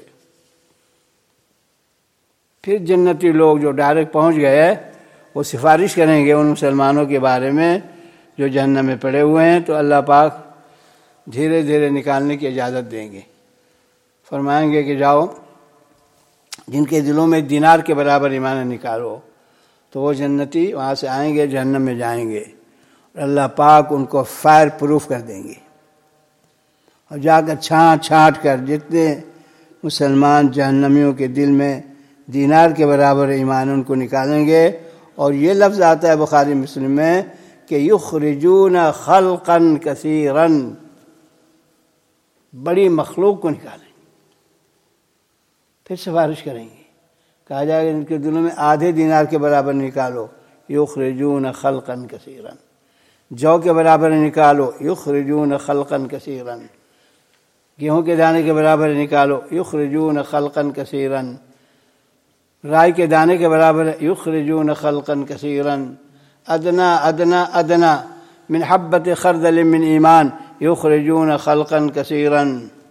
پھر جنتی لوگ جو ڈائریکٹ پہنچ گئے، وہ سفارش کریں گے ان مسلمانوں کے بارے میں جو جہنم میں پڑے ہوئے ہیں، تو اللہ پاک دھیرے دھیرے نکالنے کی اجازت دیں گے. فرمائیں گے کہ جاؤ، جن کے دلوں میں دینار کے برابر ایمان نکالو. تو وہ جنتی وہاں سے آئیں گے، جہنم میں جائیں گے، اور اللہ پاک ان کو فائر پروف کر دیں گے. اور جا کر چھانٹ چھانٹ کر جتنے مسلمان جہنمیوں کے دل میں دینار کے برابر ایمان ان کو نکالیں گے. اور یہ لفظ آتا ہے بخاری مسلم میں کہ یخرجون خلقا کثیرا، بڑی مخلوق کو نکالیں گے. پھر سفارش کریں گے، کہا جائے گا ان کے دلوں میں آدھے دینار کے برابر نکالو، یخرجون خلقا کثیرا. جو کے برابر نکالو، یخرجون خلقا کثیرا. گیہوں کے دانے کے برابر نکالو، یخرجون خلقا کثیرا. رائی کے دانے کے برابر یخرجون خلقا کثیرا. ادنا ادنا ادنا من حبۃ خردل من ایمان یخرجون خلقا کثیرا.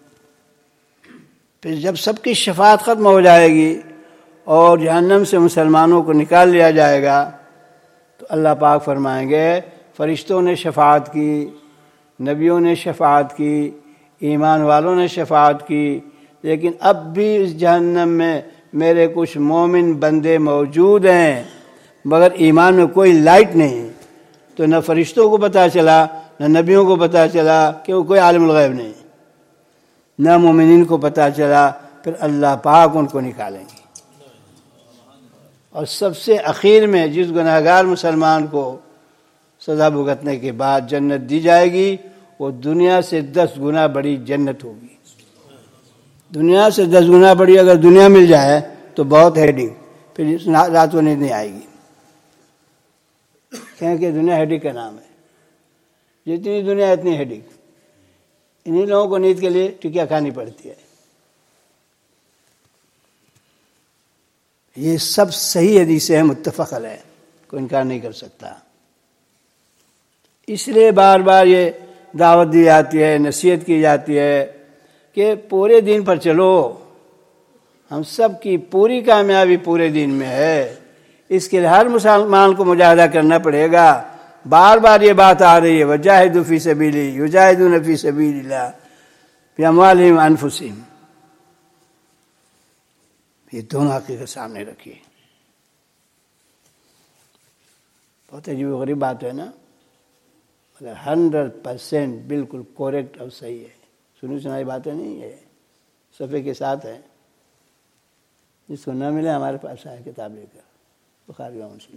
پھر جب سب کی شفاعت ختم ہو جائے گی اور جہنم سے مسلمانوں کو نکال لیا جائے گا، تو اللہ پاک فرمائیں گے فرشتوں نے شفاعت کی، نبیوں نے شفاعت کی، ایمان والوں نے شفاعت کی، لیکن اب بھی اس جہنم میں میرے کچھ مومن بندے موجود ہیں مگر ایمان میں کوئی لائٹ نہیں. تو نہ فرشتوں کو پتہ چلا، نہ نبیوں کو پتہ چلا کہ وہ کوئی عالم الغیب نہیں، نہ مومنین کو پتہ چلا. پھر اللہ پاک ان کو نکالیں گے. اور سب سے اخیر میں جس گناہگار مسلمان کو سزا بھگتنے کے بعد جنت دی جائے گی، وہ دنیا سے دس گنا بڑی جنت ہوگی. دنیا سے دس گنا بڑی اگر دنیا مل جائے تو بہت ہیڈنگ، پھر رات کو نیند نہیں آئے گی، کیونکہ دنیا ہیڈنگ کا نام ہے. جتنی دنیا اتنی ہیڈنگ. انہی لوگوں کو نیند کے لیے ٹکیا کھانی پڑتی ہے. یہ سب صحیح حدیثیں ہیں، متفق علیہ، کوئی انکار نہیں کر سکتا. اس لیے بار بار یہ دعوت دی جاتی ہے، نصیحت کی جاتی ہے کہ پورے دین پر چلو. ہم سب کی پوری کامیابی پورے دین میں ہے. اس کے لیے ہر مسلمان کو مجاہدہ کرنا پڑے گا. بار بار یہ بات آ رہی ہے وجاہدوا فی سبیلہ یجاہدون فی سبیل اللہ باموالہم وانفسہم. یہ دونوں حقیقت سامنے رکھیے. بہت عجیب و غریب بات ہے نا، مگر ہنڈریڈ پرسینٹ بالکل کوریکٹ اور صحیح ہے. سنی سنائی باتیں نہیں ہے، صفحے کے ساتھ ہے. جس کو نہ ملے ہمارے پاس آئے کتاب لے کر، بخاری و مسلم.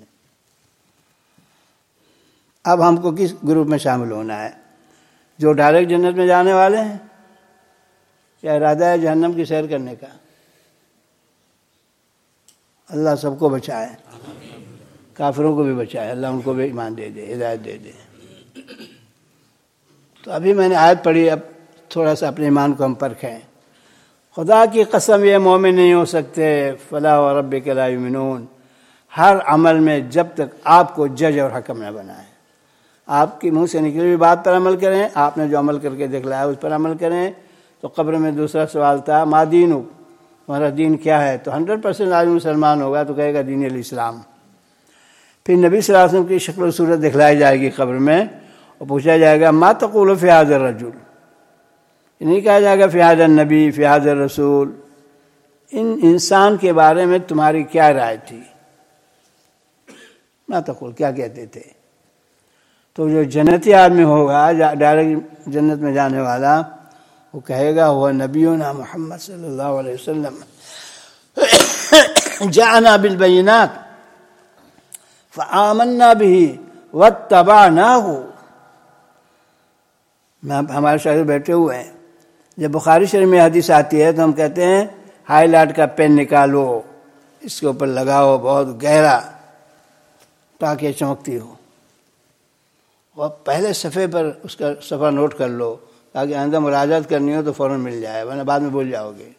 اب ہم کو کس گروپ میں شامل ہونا ہے؟ جو ڈائریکٹ جنت میں جانے والے ہیں یا ارادہ ہے جہنم کی سیر کرنے کا؟ اللہ سب کو بچائے، کافروں کو بھی بچائے، اللہ ان کو بھی ایمان دے دے، ہدایت دے دے. تو ابھی میں نے آیت پڑھی، اب تھوڑا سا اپنے ایمان کو ہم پرکھیں. خدا کی قسم یہ مومن نہیں ہو سکتے. فلا وربک لا یؤمنون. ہر عمل میں جب تک آپ کو جج اور حکم نہ بنائیں، آپ کی منہ سے نکلی ہوئی بات پر عمل کریں. آپ نے جو عمل کر کے دکھلایا اس پر عمل کریں. تو قبر میں دوسرا سوال تھا ما دینک، تمہارا دین کیا ہے؟ تو ہنڈریڈ پرسینٹ آدمی مسلمان ہوگا تو کہے گا دین الاسلام. پھر نبی صلی اللہ علیہ وسلم کی شکل و صورت دکھلائی جائے گی قبر میں اور پوچھا جائے گا ما تقول فی ھذا الرجل. نہیں کہا جائے گا فی ھذا النبی فی ھذا الرسول، ان انسان کے بارے میں تمہاری کیا رائے تھی؟ ما تقول، کیا کہتے تھے؟ تو جو جنتی آدمی ہوگا ڈائریکٹ جنت میں جانے والا، وہ کہے گا وہ نبینا محمد صلی اللہ علیہ وسلم جاءنا بالبینات فآمنا به واتبعناہ. ہمارے شاعر بیٹھے ہوئے ہیں، جب بخاری شریف میں حدیث آتی ہے تو ہم کہتے ہیں ہائی لائٹ کا پین نکالو، اس کے اوپر لگاؤ بہت گہرا تاکہ چمکتی ہو، اور پہلے صفحے پر اس کا صفحہ نوٹ کر لو تاکہ آئندہ مراجعت کرنی ہو تو فوراً مل جائے، ورنہ بعد میں بھول جاؤ گے.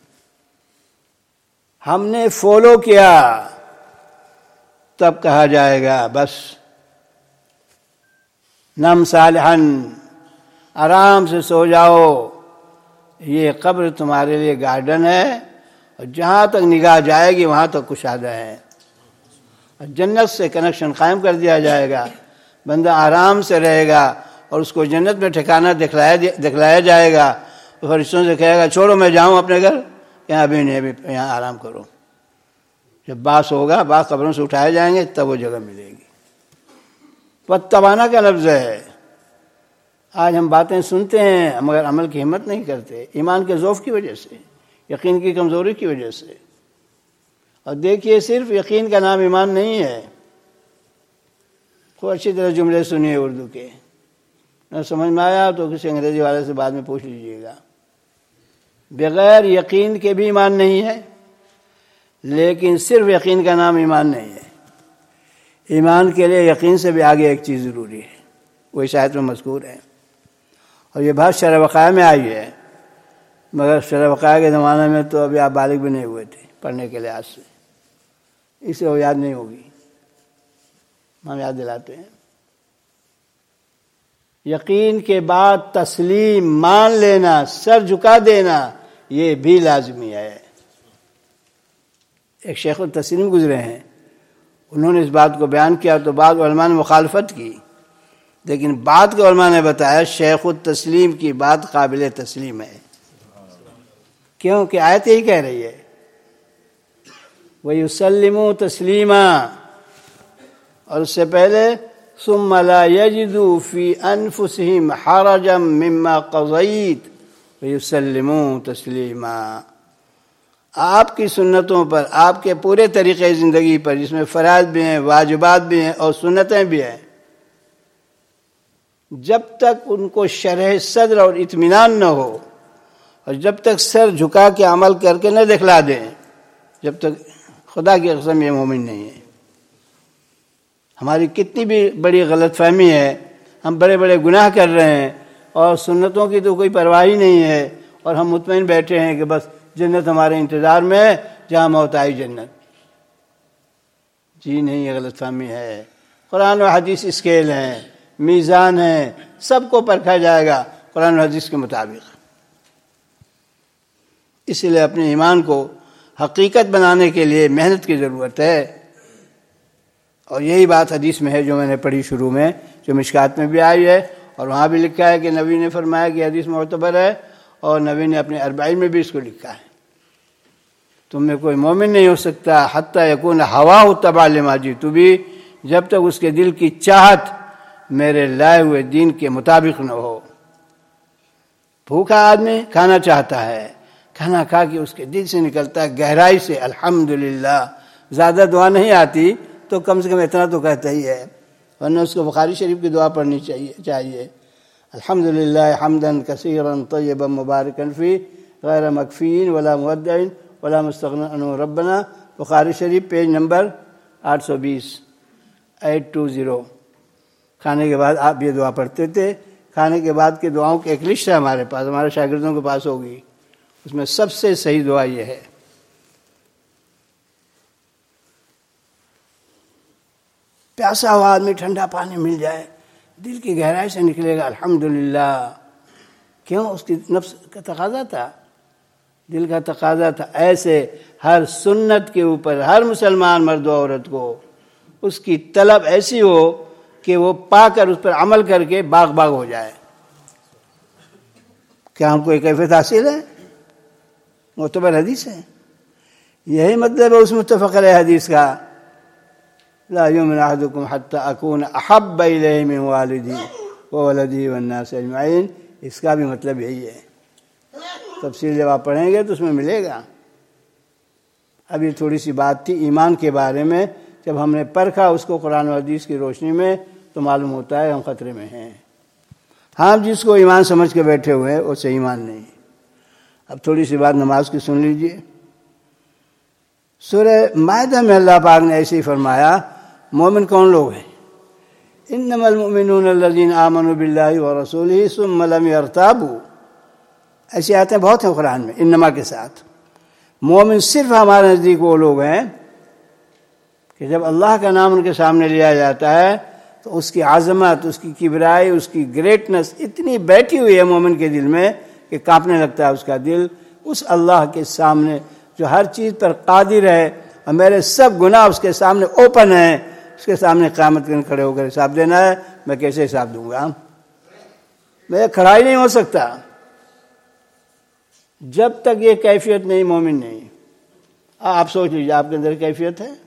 ہم نے فالو کیا تب کہا جائے گا بس نم صالحاً، آرام سے سو جاؤ، یہ قبر تمہارے لیے گارڈن ہے اور جہاں تک نگاہ جائے گی وہاں تک کشادہ ہے. اور جنت سے کنیکشن قائم کر دیا جائے گا، بندہ آرام سے رہے گا اور اس کو جنت میں ٹھکانہ دکھلایا دکھلایا جائے گا. تو فرشتوں سے کہے گا چھوڑو میں جاؤں اپنے گھر، یہاں ابھی نہیں، ابھی یہاں آرام کرو. جب باس ہوگا، باس قبروں سے اٹھائے جائیں گے تب وہ جگہ ملے گی. واتبعنا کا لفظ ہے. آج ہم باتیں سنتے ہیں مگر عمل کی ہمت نہیں کرتے، ایمان کے ضعف کی وجہ سے، یقین کی کمزوری کی وجہ سے. اور دیکھیے صرف یقین کا نام ایمان نہیں ہے. خوب اچھی طرح جملے سنیے اردو کے، نہ سمجھ میں آیا تو کسی انگریزی والے سے بعد میں پوچھ لیجیے گا. بغیر یقین کے بھی ایمان نہیں ہے، لیکن صرف یقین کا نام ایمان نہیں ہے. ایمان کے لیے یقین سے بھی آگے ایک چیز ضروری ہے، وہ اس آیت میں مذکور ہے. اور یہ بات شرح وقائع میں آئی ہے، مگر شرح وقائع کے زمانے میں تو ابھی آپ بالغ بھی نہیں ہوئے تھے پڑھنے کے لحاظ سے، اس سے وہ یاد نہیں ہوگی، ہم یاد دلاتے ہیں. یقین کے بعد تسلیم، مان لینا، سر جھکا دینا، یہ بھی لازمی ہے. ایک شیخ التسلیم گزرے ہیں، انہوں نے اس بات کو بیان کیا تو بعض علماء نے مخالفت کی، لیکن بعد کے علماء نے بتایا شیخ التسلیم کی بات قابل تسلیم ہے. کیوں کہ آیت یہی کہہ رہی ہے وَيُسَلِّمُوا تَسْلِيمًا، اور اس سے پہلے ثُمَّ لَا يَجِدُوا فِي أَنفُسِهِمْ حَرَجًا مِّمَّا قَضَيْتَ وَيُسَلِّمُوا تَسْلِيمًا. آپ کی سنتوں پر، آپ کے پورے طریقے زندگی پر، جس میں فرائض بھی ہیں، واجبات بھی ہیں اور سنتیں بھی ہیں، جب تک ان کو شرح صدر اور اطمینان نہ ہو اور جب تک سر جھکا کے عمل کر کے نہ دکھلا دیں، جب تک خدا کی قسم یہ مومن نہیں ہے. ہماری کتنی بھی بڑی غلط فہمی ہے، ہم بڑے بڑے گناہ کر رہے ہیں اور سنتوں کی تو کوئی پرواہ ہی نہیں ہے، اور ہم مطمئن بیٹھے ہیں کہ بس جنت ہمارے انتظار میں ہے، جہاں موت آئی جنت. جی نہیں، یہ غلط فہمی ہے. قرآن و حدیث اسکیل ہیں، میزان ہیں، سب کو پرکھا جائے گا قرآن و حدیث کے مطابق۔ اس لیے اپنے ایمان کو حقیقت بنانے کے لیے محنت کی ضرورت ہے، اور یہی بات حدیث میں ہے جو میں نے پڑھی شروع میں، جو مشکات میں بھی آئی ہے، اور وہاں بھی لکھا ہے کہ نبی نے فرمایا کہ حدیث معتبر ہے، اور نبی نے اپنے اربعین میں بھی اس کو لکھا ہے۔ تم میں کوئی مومن نہیں ہو سکتا حتی یکون ہواہ تبع لما جئت بھی، جب تک اس کے دل کی چاہت میرے لائے ہوئے دین کے مطابق نہ ہو۔ بھوکا آدمی کھانا چاہتا ہے، کھانا کھا کے اس کے دل سے نکلتا ہے گہرائی سے الحمدللہ، زیادہ دعا نہیں آتی تو کم سے کم اتنا تو کہتا ہی ہے، ورنہ اس کو بخاری شریف کی دعا پڑھنی چاہیے چاہیے الحمدللہ حمدا کثیرا طیبا مبارکا فی غیر مکفین ولا مودع ولا مستغنی عنہ ربنا، بخاری شریف پیج نمبر آٹھ سو بیس ایٹ ٹو زیرو۔ کھانے کے بعد آپ یہ دعا پڑھتے تھے۔ کھانے کے بعد کے دعاؤں کی ایک لسٹ ہے ہمارے پاس، ہمارے شاگردوں کے پاس ہوگی، اس میں سب سے صحیح دعا یہ ہے۔ پیاسا ہوا آدمی ٹھنڈا پانی مل جائے، دل کی گہرائی سے نکلے گا الحمدللہ۔ کیوں؟ اس کی نفس کا تقاضا تھا، دل کا تقاضا تھا۔ ایسے ہر سنت کے اوپر ہر مسلمان مرد و عورت کو اس کی طلب ایسی ہو کہ وہ پا کر اس پر عمل کر کے باغ باغ ہو جائے۔ کیا ہم کو یہ کیفیت حاصل ہے؟ معتبر حدیث ہے، یہی مطلب ہے اس متفق علیہ حدیث کا، لا یؤمن احدکم حتی اکون احب الیہ من والدی وولدی والناس اجمعین، اس کا بھی مطلب یہی ہے۔ تفصیل جب آپ پڑھیں گے تو اس میں ملے گا۔ اب یہ تھوڑی سی بات تھی ایمان کے بارے میں، جب ہم نے پرکھا اس کو قرآن و حدیث کی روشنی میں تو معلوم ہوتا ہے ہم خطرے میں ہیں۔ ہاں جس کو ایمان سمجھ کے بیٹھے ہوئے ہیں اسے ایمان نہیں۔ اب تھوڑی سی بات نماز کی سن لیجئے۔ سورہ مائدہ میں اللہ پاک نے ایسے ہی فرمایا مومن کون لوگ ہیں؟ انما المؤمنون الذین آمنوا باللہ ورسولہ ثم لم یرتابوا، ایسی آیتیں بہت ہیں قرآن میں انما کے ساتھ۔ مومن صرف ہمارے نزدیک وہ لوگ ہیں کہ جب اللہ کا نام ان کے سامنے لیا جاتا ہے تو اس کی عظمت، اس کی کبرائی، اس کی گریٹنس اتنی بیٹھی ہوئی ہے مومن کے دل میں کہ کانپنے لگتا ہے اس کا دل اس اللہ کے سامنے جو ہر چیز پر قادر ہے، اور میرے سب گناہ اس کے سامنے اوپن ہیں، اس کے سامنے قیامت کے دن کھڑے ہو کر حساب دینا ہے۔ میں کیسے حساب دوں گا؟ میں کھڑا ہی نہیں ہو سکتا جب تک یہ کیفیت نہیں، مومن نہیں۔ آپ سوچ لیجیے آپ کے اندر کیفیت ہے؟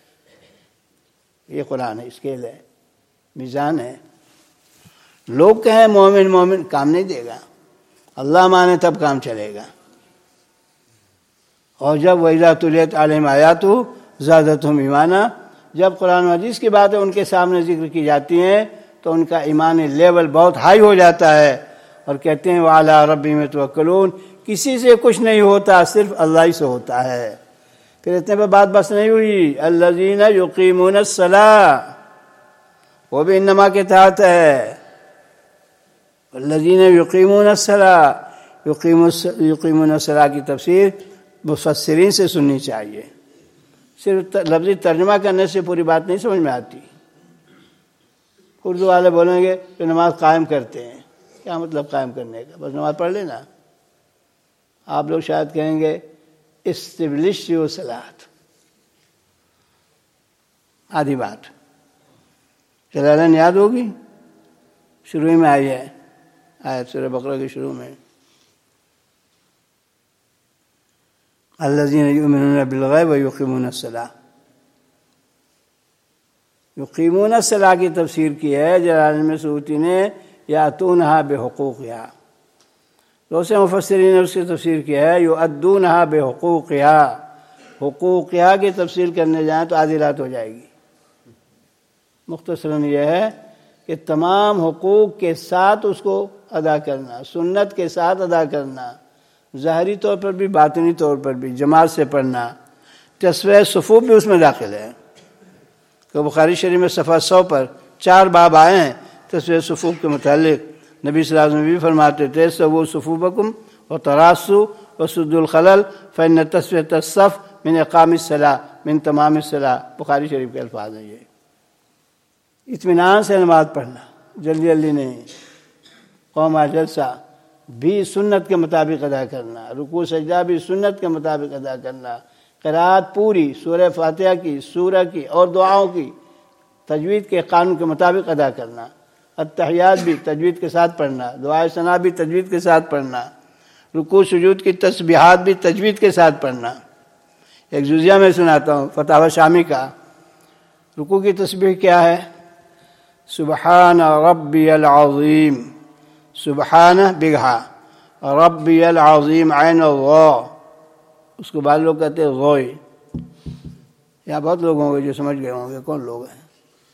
یہ قرآن ہے، اسکیل ہے، میزان ہے۔ لوگ کہیں مومن مومن، کام نہیں دے گا۔ اللہ مانے تب کام چلے گا۔ اور جب وَإِذَا تُلِيَتْ عَلَيْهِمْ آيَاتُهُ زَادَتْهُمْ ایمانا، جب قرآن و حدیث کی باتیں ان کے سامنے ذکر کی جاتی ہیں تو ان کا ایمانی لیول بہت ہائی ہو جاتا ہے، اور کہتے ہیں وَعَلَىٰ رَبِّهِمْ يَتَوَكَّلُونَ، کسی سے کچھ نہیں ہوتا، صرف اللہ ہی سے ہوتا ہے۔ پھر اتنے پہ بات بس نہیں ہوئی، الَّذِينَ يُقِيمُونَ الصَّلَاةَ، وہ بھی انما کے تحت ہے۔ الَّذِينَ يُقِيمُونَ الصَّلَاةَ، یقیمون الصلاۃ کی تفسیر مفسرین سے سننی چاہیے، صرف لفظی ترجمہ کرنے سے پوری بات نہیں سمجھ میں آتی۔ اردو والے بولیں گے کہ نماز قائم کرتے ہیں، کیا مطلب قائم کرنے کا؟ بس نماز پڑھ لینا۔ آپ لوگ شاید کہیں گے اسٹیبلش یور صلاۃ، آدھی بات جلالین یاد ہوگی، شروع میں آئی ہے آیت سورہ بقرہ کے شروع میں، الذین یؤمنون بالغیب ویقیمون الصلاۃ۔ یقیمون الصلاۃ کی تفسیر کی ہے جلالین میں سعودی نے یاتونہا بحقوقہا، دوسرے مفسرین نے اس کی تفسیر کی ہے یؤدونہا بحقوقہا، حقوقہا کی تفسیر کرنے جائیں تو آدھی رات ہو جائے گی۔ مختصراً یہ ہے کہ تمام حقوق کے ساتھ اس کو ادا کرنا، سنت کے ساتھ ادا کرنا، ظاہری طور پر بھی باطنی طور پر بھی، جماعت سے پڑھنا۔ تسویہ صفوف بھی اس میں داخل ہے کہ بخاری شریف میں صفحہ سو پر چار باب آئے ہیں تسویہ صفوف کے متعلق۔ نبی صلی اللہ علیہ وسلم بھی فرماتے تھے سووا صفوفکم وتراصوا وسدوا الخلل فإن تسویۃ الصف من اقام الصلاۃ من تمام الصلاۃ، بخاری شریف کے الفاظ ہیں یہ۔ اطمینان سے نماز پڑھنا، جلدی جلدی نہیں، قوما جلسہ بھی سنت کے مطابق ادا کرنا، رکوع سجدہ بھی سنت کے مطابق ادا کرنا، قرات پوری سورہ فاتحہ کی، سورہ کی اور دعاؤں کی تجوید کے قانون کے مطابق ادا کرنا، التحیات بھی تجوید کے ساتھ پڑھنا، دعائے ثنا بھی تجوید کے ساتھ پڑھنا، رکوع سجود کی تسبیحات بھی تجوید کے ساتھ پڑھنا۔ ایک جزیہ میں سناتا ہوں فتاوی شامی کا۔ رکوع کی تسبیح کیا ہے؟ سبحان ربی العظیم، سبحان بگہا، ربی العظیم عین الغا، اس کو بعض لوگ کہتے ہیں غوئی، یہاں بہت لوگ ہوں گے جو سمجھ گئے ہوں گے کون لوگ ہیں۔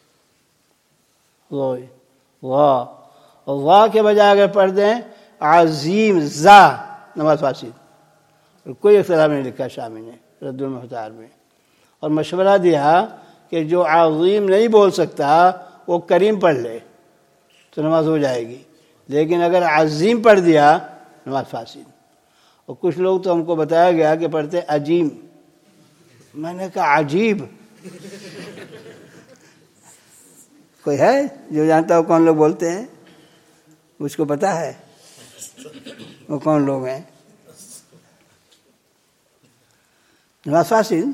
غوئی غا، غا کے بجائے اگر پڑھ دیں عظیم زا، نماز فاسد۔ کوئی اختلاف نہیں لکھا شامی نے رد المختار میں، اور مشورہ دیا کہ جو عظیم نہیں بول سکتا وہ کریم پڑھ لے تو نماز ہو جائے گی، لیکن اگر عظیم پڑھ دیا نماز فاسد۔ اور کچھ لوگ تو ہم کو بتایا گیا کہ پڑھتے عجیم، میں نے کہا عجیب، کوئی ہے جو جانتا ہو کون لوگ بولتے ہیں؟ مجھ کو پتا ہے وہ کون لوگ ہیں۔ نماز فاسد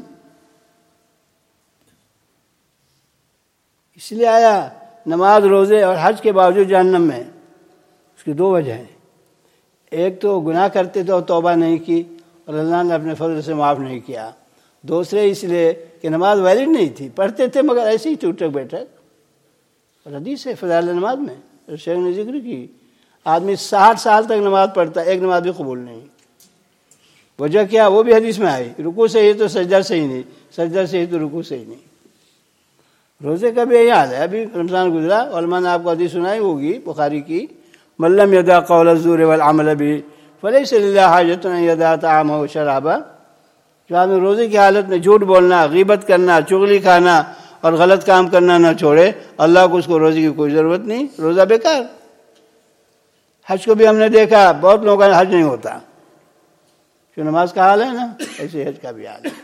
اس لیے آیا نماز، روزے اور حج کے باوجود جہنم میں، اس کی دو وجہ ہیں۔ ایک تو گناہ کرتے تھے اور توبہ نہیں کی اور اللہ نے اپنے فضل سے معاف نہیں کیا، دوسرے اس لیے کہ نماز ویلڈ نہیں تھی، پڑھتے تھے مگر ایسے ہی ٹوٹک بیٹھک۔ اور حدیث ہے فضائل نماز میں شیخ نے ذکر کی، آدمی ساٹھ سال تک نماز پڑھتا ایک نماز بھی قبول نہیں۔ وجہ کیا؟ وہ بھی حدیث میں آئی، رکوع صحیح تو سجدہ صحیح نہیں، سجدہ صحیح تو رکوع صحیح نہیں۔ روزے کا بھی یہی حال ہے۔ ابھی رمضان گزرا، علماء نے آپ کو حدیث سنائی ہوگی بخاری کی، من لم یدع قول الزور والعمل به فلیس للہ حاجۃ ان یدع طعامہ وشرابہ۔ جو آدمی روزے کی حالت میں جھوٹ بولنا، غیبت کرنا، چغلی کھانا اور غلط کام کرنا نہ چھوڑے، اللہ کو اس کو روزے کی کوئی ضرورت نہیں، روزہ بیکار۔ حج کو بھی ہم نے دیکھا، بہت لوگوں کا حج نہیں ہوتا، جو نماز کا حال ہے نا ایسے حج کا بھی حال ہے۔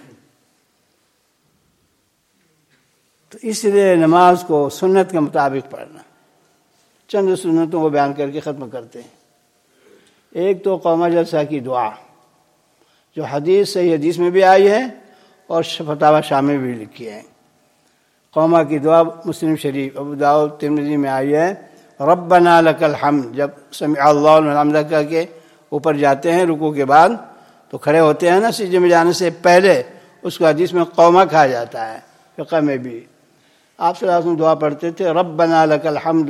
تو اس لیے نماز کو سنت کے مطابق پڑھنا۔ چند سنتوں کو بیان کر کے ختم کرتے ہیں۔ ایک تو قوما جلسہ کی دعا، جو حدیث صحیح حدیث میں بھی آئی ہے اور فتاوی شامی بھی لکھی ہے۔ قوما کی دعا مسلم شریف، ابو داؤد، ترمذی میں آئی ہے، ربنا لک الحمد، جب سمع اللہ لمن حمدہ کہہ کے اوپر جاتے ہیں رکوع کے بعد تو کھڑے ہوتے ہیں نا، سجدے میں جانے سے پہلے اس کو حدیث میں قوما کہا جاتا ہے، فقہ میں بھی۔ آپ صلی اللہ علیہ وسلم دعا پڑھتے تھے، ربنا لک الحمد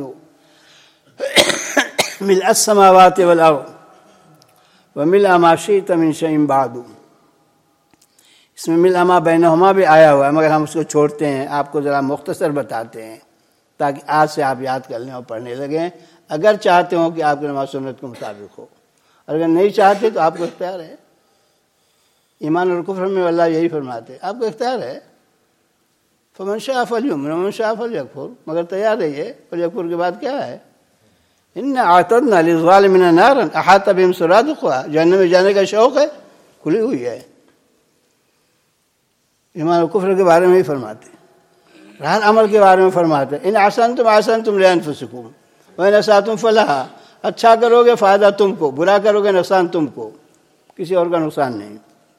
ملء السماوات والارض وملء ما شئت من شیء بعد۔ اس میں ملء ما بینہما بھی آیا ہوا ہے مگر ہم اس کو چھوڑتے ہیں، آپ کو ذرا مختصر بتاتے ہیں تاکہ آج سے آپ یاد کر لیں اور پڑھنے لگیں، اگر چاہتے ہو کہ آپ کی نماز سنت کے مطابق ہو، اور اگر نہیں چاہتے تو آپ کو اختیار ہے۔ ایمان اور کفر میں اللہ یہی فرماتے ہیں، آپ کو اختیار ہے، فمن شاء فلیؤمن ومن شاء فلیکفر، مگر تیار رہیے۔ فلیکفر کے بعد کیا ہے؟ انا اعتدنا للظالمین نارا احاط بهم سرادقها، جہنم میں جانے کا شوق ہے، کھلی ہوئی ہے۔ ایمان و کفر کے بارے میں ہی فرماتے ہیں، ہر عمل کے بارے میں فرماتے ہیں، ان احسنتم احسنتم لانفسکم وان اسأتم فلہا، اچھا کرو گے فائدہ تم کو، برا کرو گے نقصان تم کو، کسی اور کا نقصان نہیں۔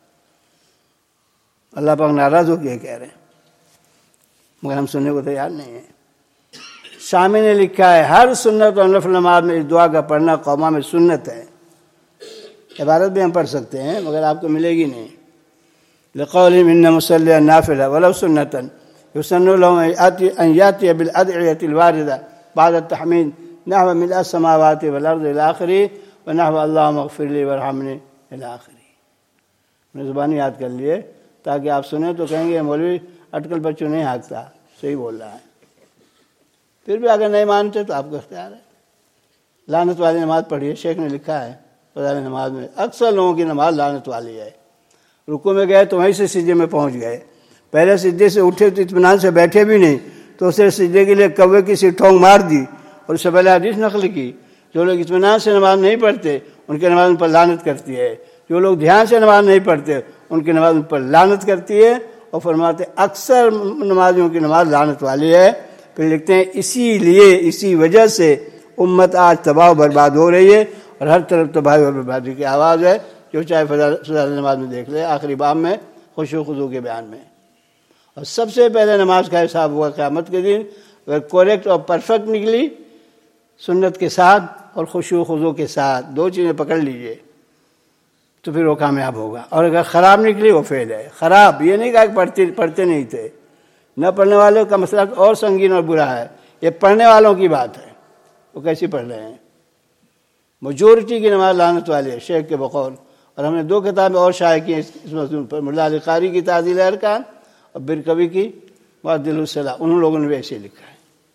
اللہ پاک ناراض ہو کے کہہ رہے ہیں مگر ہم سننے کو تیار نہیں ہیں۔ شامی نے لکھا ہے ہر سنت اور نفل نماز میں اس دعا کا پڑھنا قوما میں سنت ہے۔ عبادت بھی ہم پڑھ سکتے ہیں مگر آپ کو ملے گی نہیں۔ لقولهم ان مصلي النافلة ولو سنة يسن لهم ان ياتي بالادعية الواردة بعد التحميد نحو ملء السماوات والارض الى اخره ونحو اللهم اغفر لي وارحمني الى اخره۔ میں زبانی یاد کر لیے تاکہ آپ سنیں تو کہیں گے مولوی اٹکل بچوں نہیں ہانکتا، صحیح بول رہا ہے۔ پھر بھی اگر نہیں مانتے تو آپ کو اختیار ہے۔ لعنت والی نماز پڑھیے، شیخ نے لکھا ہے فضائل نماز میں، اکثر لوگوں کی نماز لعنت والی ہے۔ رکوع میں گئے تو وہیں سے سجدے میں پہنچ گئے، پہلے سجدے سے اٹھے تو اطمینان سے بیٹھے بھی نہیں، تو اسے سجدے کے لیے کوے کی سی ٹھونگ مار دی اور اس سے پہلے حدیث نقل کی، جو لوگ اطمینان سے نماز نہیں پڑھتے ان کی نماز ان پر لعنت کرتی ہے، جو لوگ دھیان سے نماز نہیں پڑھتے ان کی نماز ان پر لعنت کرتی ہے، اور فرماتے اکثر نمازیوں کی نماز لعنت والی ہے۔ پھر لکھتے ہیں اسی لیے اسی وجہ سے امت آج تباہ و برباد ہو رہی ہے اور ہر طرف تباہی اور بربادی کی آواز ہے، جو چاہے فضائل نماز میں دیکھ لے آخری باب میں خشوع و خضوع کے بیان میں۔ اور سب سے پہلے نماز کا حساب ہوا قیامت کے دن، اگر کریکٹ اور پرفیکٹ نکلی سنت کے ساتھ اور خشوع و خضوع کے ساتھ، دو چیزیں پکڑ لیجئے تو پھر وہ کامیاب ہوگا، اور اگر خراب نکلی وہ فیل ہے۔ خراب یہ نہیں کہا کہ پڑھتے پڑھتے نہیں تھے، نہ پڑھنے والوں کا مسئلہ اور سنگین اور برا ہے، یہ پڑھنے والوں کی بات ہے، وہ کیسی پڑھ رہے ہیں۔ میجورٹی کی نماز لعنت والی ہے شیخ کے بقول، اور ہم نے دو کتابیں اور شائع کی اس موضوع پر، ملا علی قاری کی تعدیل ارکان اور برکوی کی معدل الصلاح، ان لوگوں نے بھی ایسے لکھا ہے۔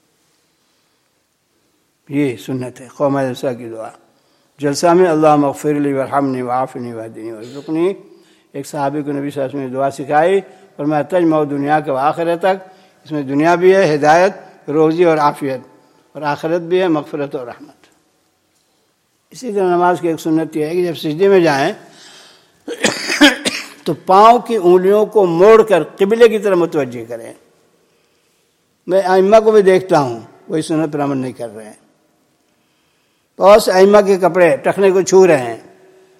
یہ سنت ہے قوم جلسہ کی دعا جلسہ میں، اللہم اغفر لی وارحمنی وعافنی واہدنی وارزقنی۔ ایک صحابی کو نبی صلی اللہ علیہ وسلم نے دعا سکھائی، فرمایا تجمع دنیا کے آخرت تک، اس میں دنیا بھی ہے ہدایت روزی اور عافیت، اور آخرت بھی ہے مغفرت اور رحمت۔ اسی طرح نماز کی ایک سنت یہ ہے کہ جب سجدے میں جائیں تو پاؤں کی انگلیوں کو موڑ کر قبلے کی طرف متوجہ کریں۔ میں ائمہ کو بھی دیکھتا ہوں وہ اس سنت پر عمل نہیں کر رہے ہیں، بہت سے ائمہ کے کپڑے ٹخنے کو چھو رہے ہیں،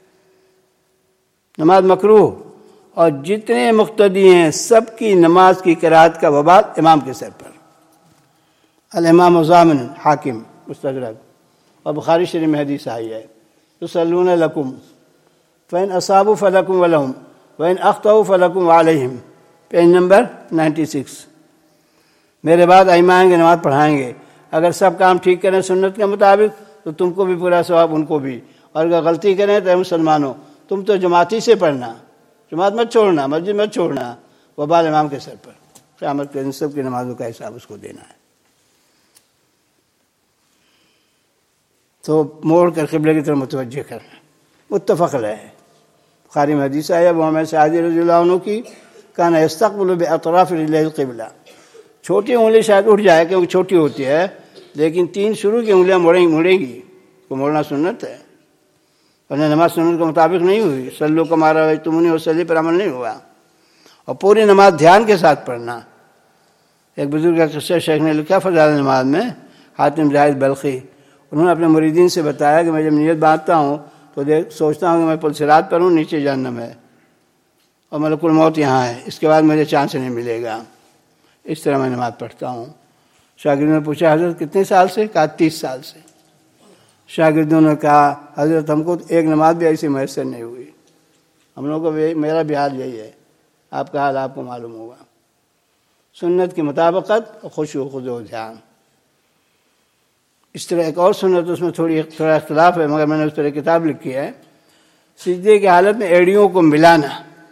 نماز مکروہ، اور جتنے مقتدی ہیں سب کی نماز کی قرات کا وبال امام کے سر پر۔ الامام ضامن حاکم مستدرک اور بخاری شریف میں حدیث آئی ہے، یصلون لکم فإن اصابوا فلکم ولہم وإن اخطئوا فلکم وعلیہم، پیج نمبر نائنٹی سکس۔ میرے بعد ائمہ آئیں گے نماز پڑھائیں گے، اگر سب کام ٹھیک کریں سنت کے مطابق تو تم کو بھی پورا ثواب، ان کو بھی، اور اگر غلطی کریں تو اے مسلمانوں تم تو جماعتی سے پڑھنا، جماعت مت چھوڑنا، مسجد مت چھوڑنا، وبال امام کے سر پر، قیامت کے دن سب کی نمازوں کا حساب اس کو دینا ہے۔ تو موڑ کر قبلے کی طرف متوجہ کرنا متفق ہے۔ بخاری میں حدیث ہے ابو حمید سعدی رضی اللہ عنہ کی، کان یستقبل باطراف رجلیہ القبلہ، چھوٹی انگلی شاید اٹھ جائے کیونکہ چھوٹی ہوتی ہے، لیکن تین شروع کی انگلیاں مڑیں مڑیں گی، کو موڑنا سنت ہے، ورنہ نماز سنت کے مطابق نہیں ہوئی۔ صلو کما رأیتمونی وصلی پر عمل نہیں ہوا۔ اور پوری نماز دھیان کے ساتھ پڑھنا۔ ایک بزرگ کا قصہ شیخ نے لکھا فضائل نماز میں، حاتم زاہد بلخی، انہوں نے اپنے مریدین سے بتایا کہ میں جب نیت باندھتا ہوں تو دیکھ سوچتا ہوں کہ میں پل صراط پر ہوں، نیچے جہنم ہے اور ملک الموت یہاں ہے، اس کے بعد مجھے چانس نہیں ملے گا، اس طرح میں نماز پڑھتا ہوں۔ شاگردوں نے پوچھا حضرت کتنے سال سے؟ کہا تیس سال سے۔ شاگردوں نے کہا حضرت ہم کو ایک نماز بھی ایسی میسر نہیں ہوئی، ہم لوگوں کو میرا بھی حال یہی ہے، آپ کا حال آپ کو معلوم ہوگا۔ سنت کی مطابقت اور خشوع و خضوع و دھیان۔ اس طرح ایک اور سنت، اس میں تھوڑی تھوڑا اختلاف ہے مگر میں نے اس طرح کتاب لکھی ہے، سجدے کی حالت میں ایڑیوں کو ملانا،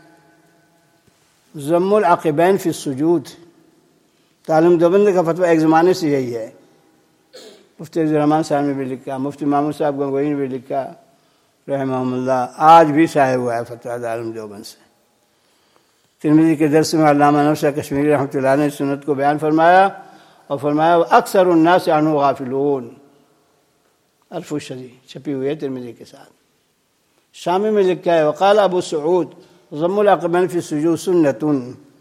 ضم العقبین فی السجود۔ تعلیم دیوبند کا فتویٰ ایک زمانے سے یہی ہے، مفتی عبد الرحمن صاحب نے بھی لکھا، مفتی محمود صاحب گنگوئی نے بھی لکھا رحمہ اللہ، آج بھی شائع ہوا ہے فتویٰ تعلیم دیوبند سے۔ ترمذی کے درس میں علامہ نوشہ کشمیری رحمۃ اللہ نے سنت کو بیان فرمایا اور فرمایا اکثر الناس عنہ غافلون، الف الشری چھپی ہوئی ہے ترمذی کے ساتھ۔ شامی میں لکھا ہے وقال ابو سعود ضم العقبین فی السجود سنتن،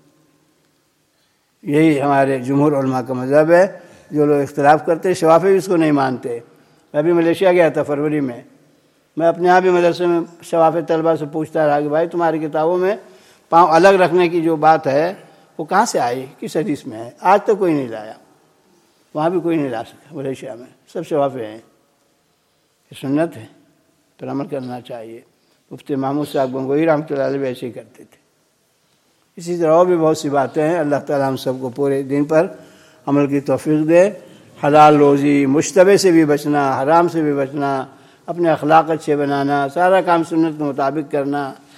یہی ہمارے جمہور علماء کا مذہب ہے۔ جو لوگ اختلاف کرتے شوافی بھی اس کو نہیں مانتے۔ میں ابھی ملیشیا گیا تھا فروری میں، میں اپنے یہاں بھی مدرسے میں شوافی طلبہ سے پوچھتا رہا کہ بھائی تمہاری کتابوں میں پاؤں الگ رکھنے کی جو بات ہے وہ کہاں سے آئی، کس حدیث میں ہے؟ آج تک کوئی نہیں لایا، وہاں بھی کوئی نہیں لا سکا، ملیشیا میں سب شوافی ہیں۔ یہ سنت ہے، پر عمل کرنا چاہیے۔ مفتی محمود صاحب گنگوئی رحمۃ اللہ علیہ ایسے ہی کرتے تھے۔ اسی طرح اور بھی بہت سی باتیں ہیں۔ اللہ تعالیٰ ہم سب کو پورے دن پر عمل کی توفیق دے۔ حلال روزی، مشتبہ سے بھی بچنا، حرام سے بھی بچنا، اپنے اخلاق اچھے بنانا، سارا کام سنت کے مطابق کرنا،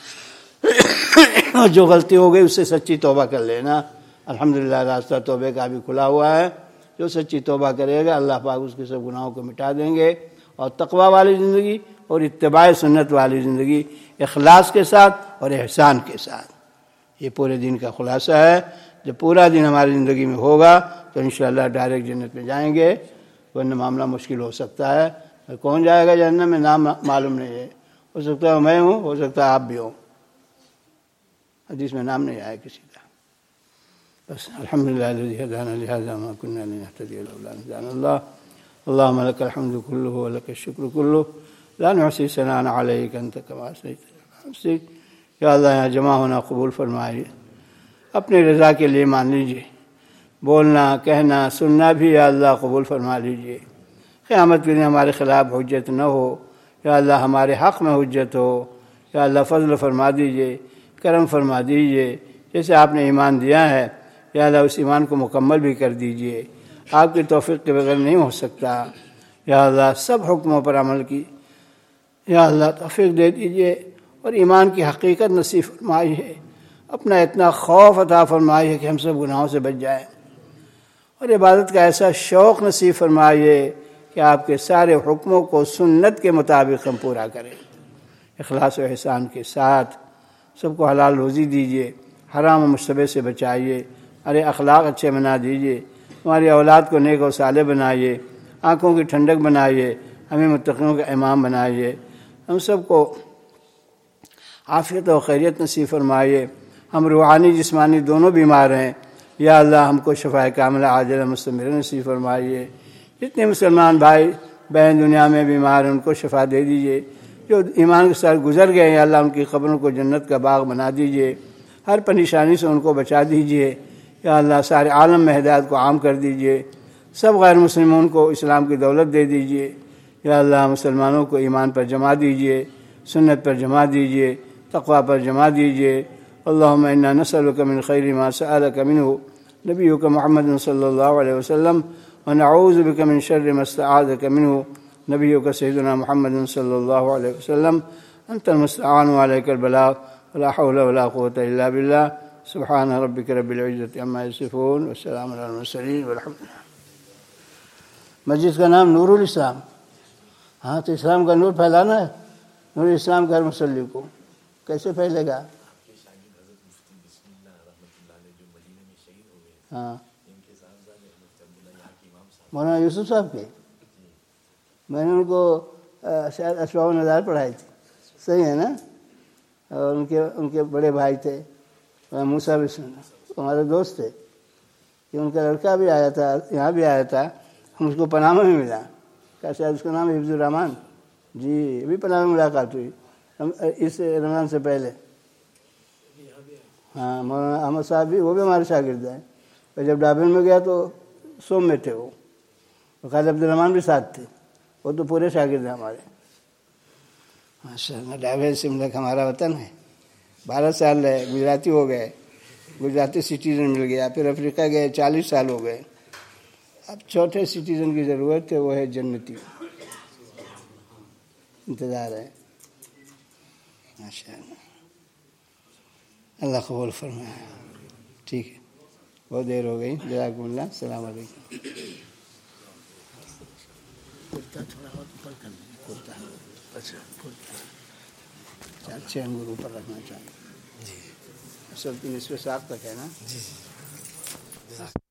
اور جو غلطی ہو گئی اس سے سچی توبہ کر لینا۔ الحمدللہ راستہ توبہ کا بھی کھلا ہوا ہے، جو سچی توبہ کرے گا اللہ پاک اس کے سب گناہوں کو مٹا دیں گے، اور تقوی والی زندگی اور اتباع سنت والی زندگی، اخلاص کے ساتھ اور احسان کے ساتھ، یہ پورے دن کا خلاصہ ہے۔ جب پورا دن ہماری زندگی میں ہوگا تو انشاءاللہ ڈائریکٹ جنت میں جائیں گے، ورنہ معاملہ مشکل ہو سکتا ہے۔ کون جائے گا جنت میں نام معلوم نہیں ہے، ہو سکتا ہے میں ہوں، ہو سکتا ہے آپ بھی ہوں، حدیث میں نام نہیں آیا کسی کا۔ بس الحمد لله الذي هدانا لهذا ما كنا لنهتدي لولا أن هدانا الله اللهم لك الحمد كله ولك الشكر كله لا نحصي ثناء عليك أنت كما أثنيت على نفسك. یا اللہ یہاں جمع ہونا قبول فرمائیے، اپنی رضا کے لیے مان لیجیے، بولنا کہنا سننا بھی یا اللہ قبول فرما لیجیے. قیامت کے دن ہمارے خلاف حجت نہ ہو یا اللہ، ہمارے حق میں حجت ہو یا اللہ. فضل فرما دیجیے، کرم فرما دیجیے، جیسے آپ نے ایمان دیا ہے یا اللہ اس ایمان کو مکمل بھی کر دیجیے. آپ کی توفیق کے بغیر نہیں ہو سکتا یا اللہ. سب حکموں پر عمل کی یا اللہ توفیق دے دیجیے اور ایمان کی حقیقت نصیب فرمائیے. اپنا اتنا خوف عطا فرمائیے کہ ہم سب گناہوں سے بچ جائیں، اور عبادت کا ایسا شوق نصیب فرمائیے کہ آپ کے سارے حکموں کو سنت کے مطابق ہم پورا کریں. اخلاص و احسان کے ساتھ سب کو حلال روزی دیجیے، حرام و مشتبہ سے بچائیے، ہمارے اخلاق اچھے بنا دیجیے، ہماری اولاد کو نیک و صالح بنائیے، آنکھوں کی ٹھنڈک بنائیے، ہمیں متقیوں کا امام بنائیے. ہم سب کو عافیت و خیریت نصیب فرمائیے. ہم روحانی جسمانی دونوں بیمار ہیں یا اللہ، ہم کو شفاء کاملہ عاجلہ مستمرہ نصیب فرمائیے. جتنے مسلمان بھائی بہن دنیا میں بیمار ہیں ان کو شفا دے دیجیے. جو ایمان کے ساتھ گزر گئے یا اللہ ان کی قبروں کو جنت کا باغ بنا دیجیے. ہر پریشانی سے ان کو بچا دیجیے یا اللہ. سارے عالم میں ہدایت کو عام کر دیجیے. سب غیر مسلمون کو اسلام کی دولت دے دیجیے یا اللہ. مسلمانوں کو ایمان پر جما دیجیے، سنت پر جما دیجیے، تقوی پر جما دیجیے. اللہم انا نسألک من خیر ما سألک منہ نبیک محمد صلی اللہ علیہ وسلم ونعوذ بک من شر ما استعاذک منہ نبیک سیدنا محمد صلی اللہ علیہ وسلم. انت المستعان وعلیک البلاغ ولا حول ولا قوة الا باللہ. سبحان ربک رب العزة عما یصفون والسلام علی المرسلین والحمد للہ. مسجد کا نام نور الاسلام. ہاں تو اسلام کا نور پھیلانا ہے. نور اسلام کا مسلی کو کیسے پھیلے گا؟ ہاں مولانا یوسف صاحب کے میں نے ان کو شاید اسباب نظار پڑھائی تھی. صحیح ہے نا؟ اور ان کے ان کے بڑے بھائی تھے موسیٰ بھی سن، ہمارے دوست تھے کہ ان کا لڑکا بھی آیا تھا، یہاں بھی آیا تھا. ہم اس کو پناہ میں ملا کہ شاید اس کا نام حفظ الرحمان. جی ابھی پناہ میں ملاقات ہوئی اس رمضان سے پہلے. ہاں مولانا احمد صاحب بھی، وہ بھی ہمارے شاگرد ہیں. اور جب ڈابل میں گیا تو سوم میں تھے وہ. خالد عبد الرحمان بھی ساتھ تھے، وہ تو پورے شاگرد ہیں ہمارے. ماشاء اللہ. ڈابل سملک ہمارا وطن ہے. بارہ سال رہے، گجراتی ہو گئے، گجراتی سٹیزن مل گیا. پھر افریقہ گئے، چالیس سال ہو گئے. اب چوتھے سٹیزن کی ضرورت ہے، وہ ہے جنتی. انتظار ہے. ماشاء اللہ. اللہ قبول فرمائے. ٹھیک ہے، بہت دیر ہو گئی. جزاکم اللہ. السلام علیکم. کرتا تھوڑا اور اوپر کر دیں. کرتا اچھا کرتا اچھے انگور اوپر رکھنا چاہیے. جی اصل کی نصف ساخت تک ہے نا. جی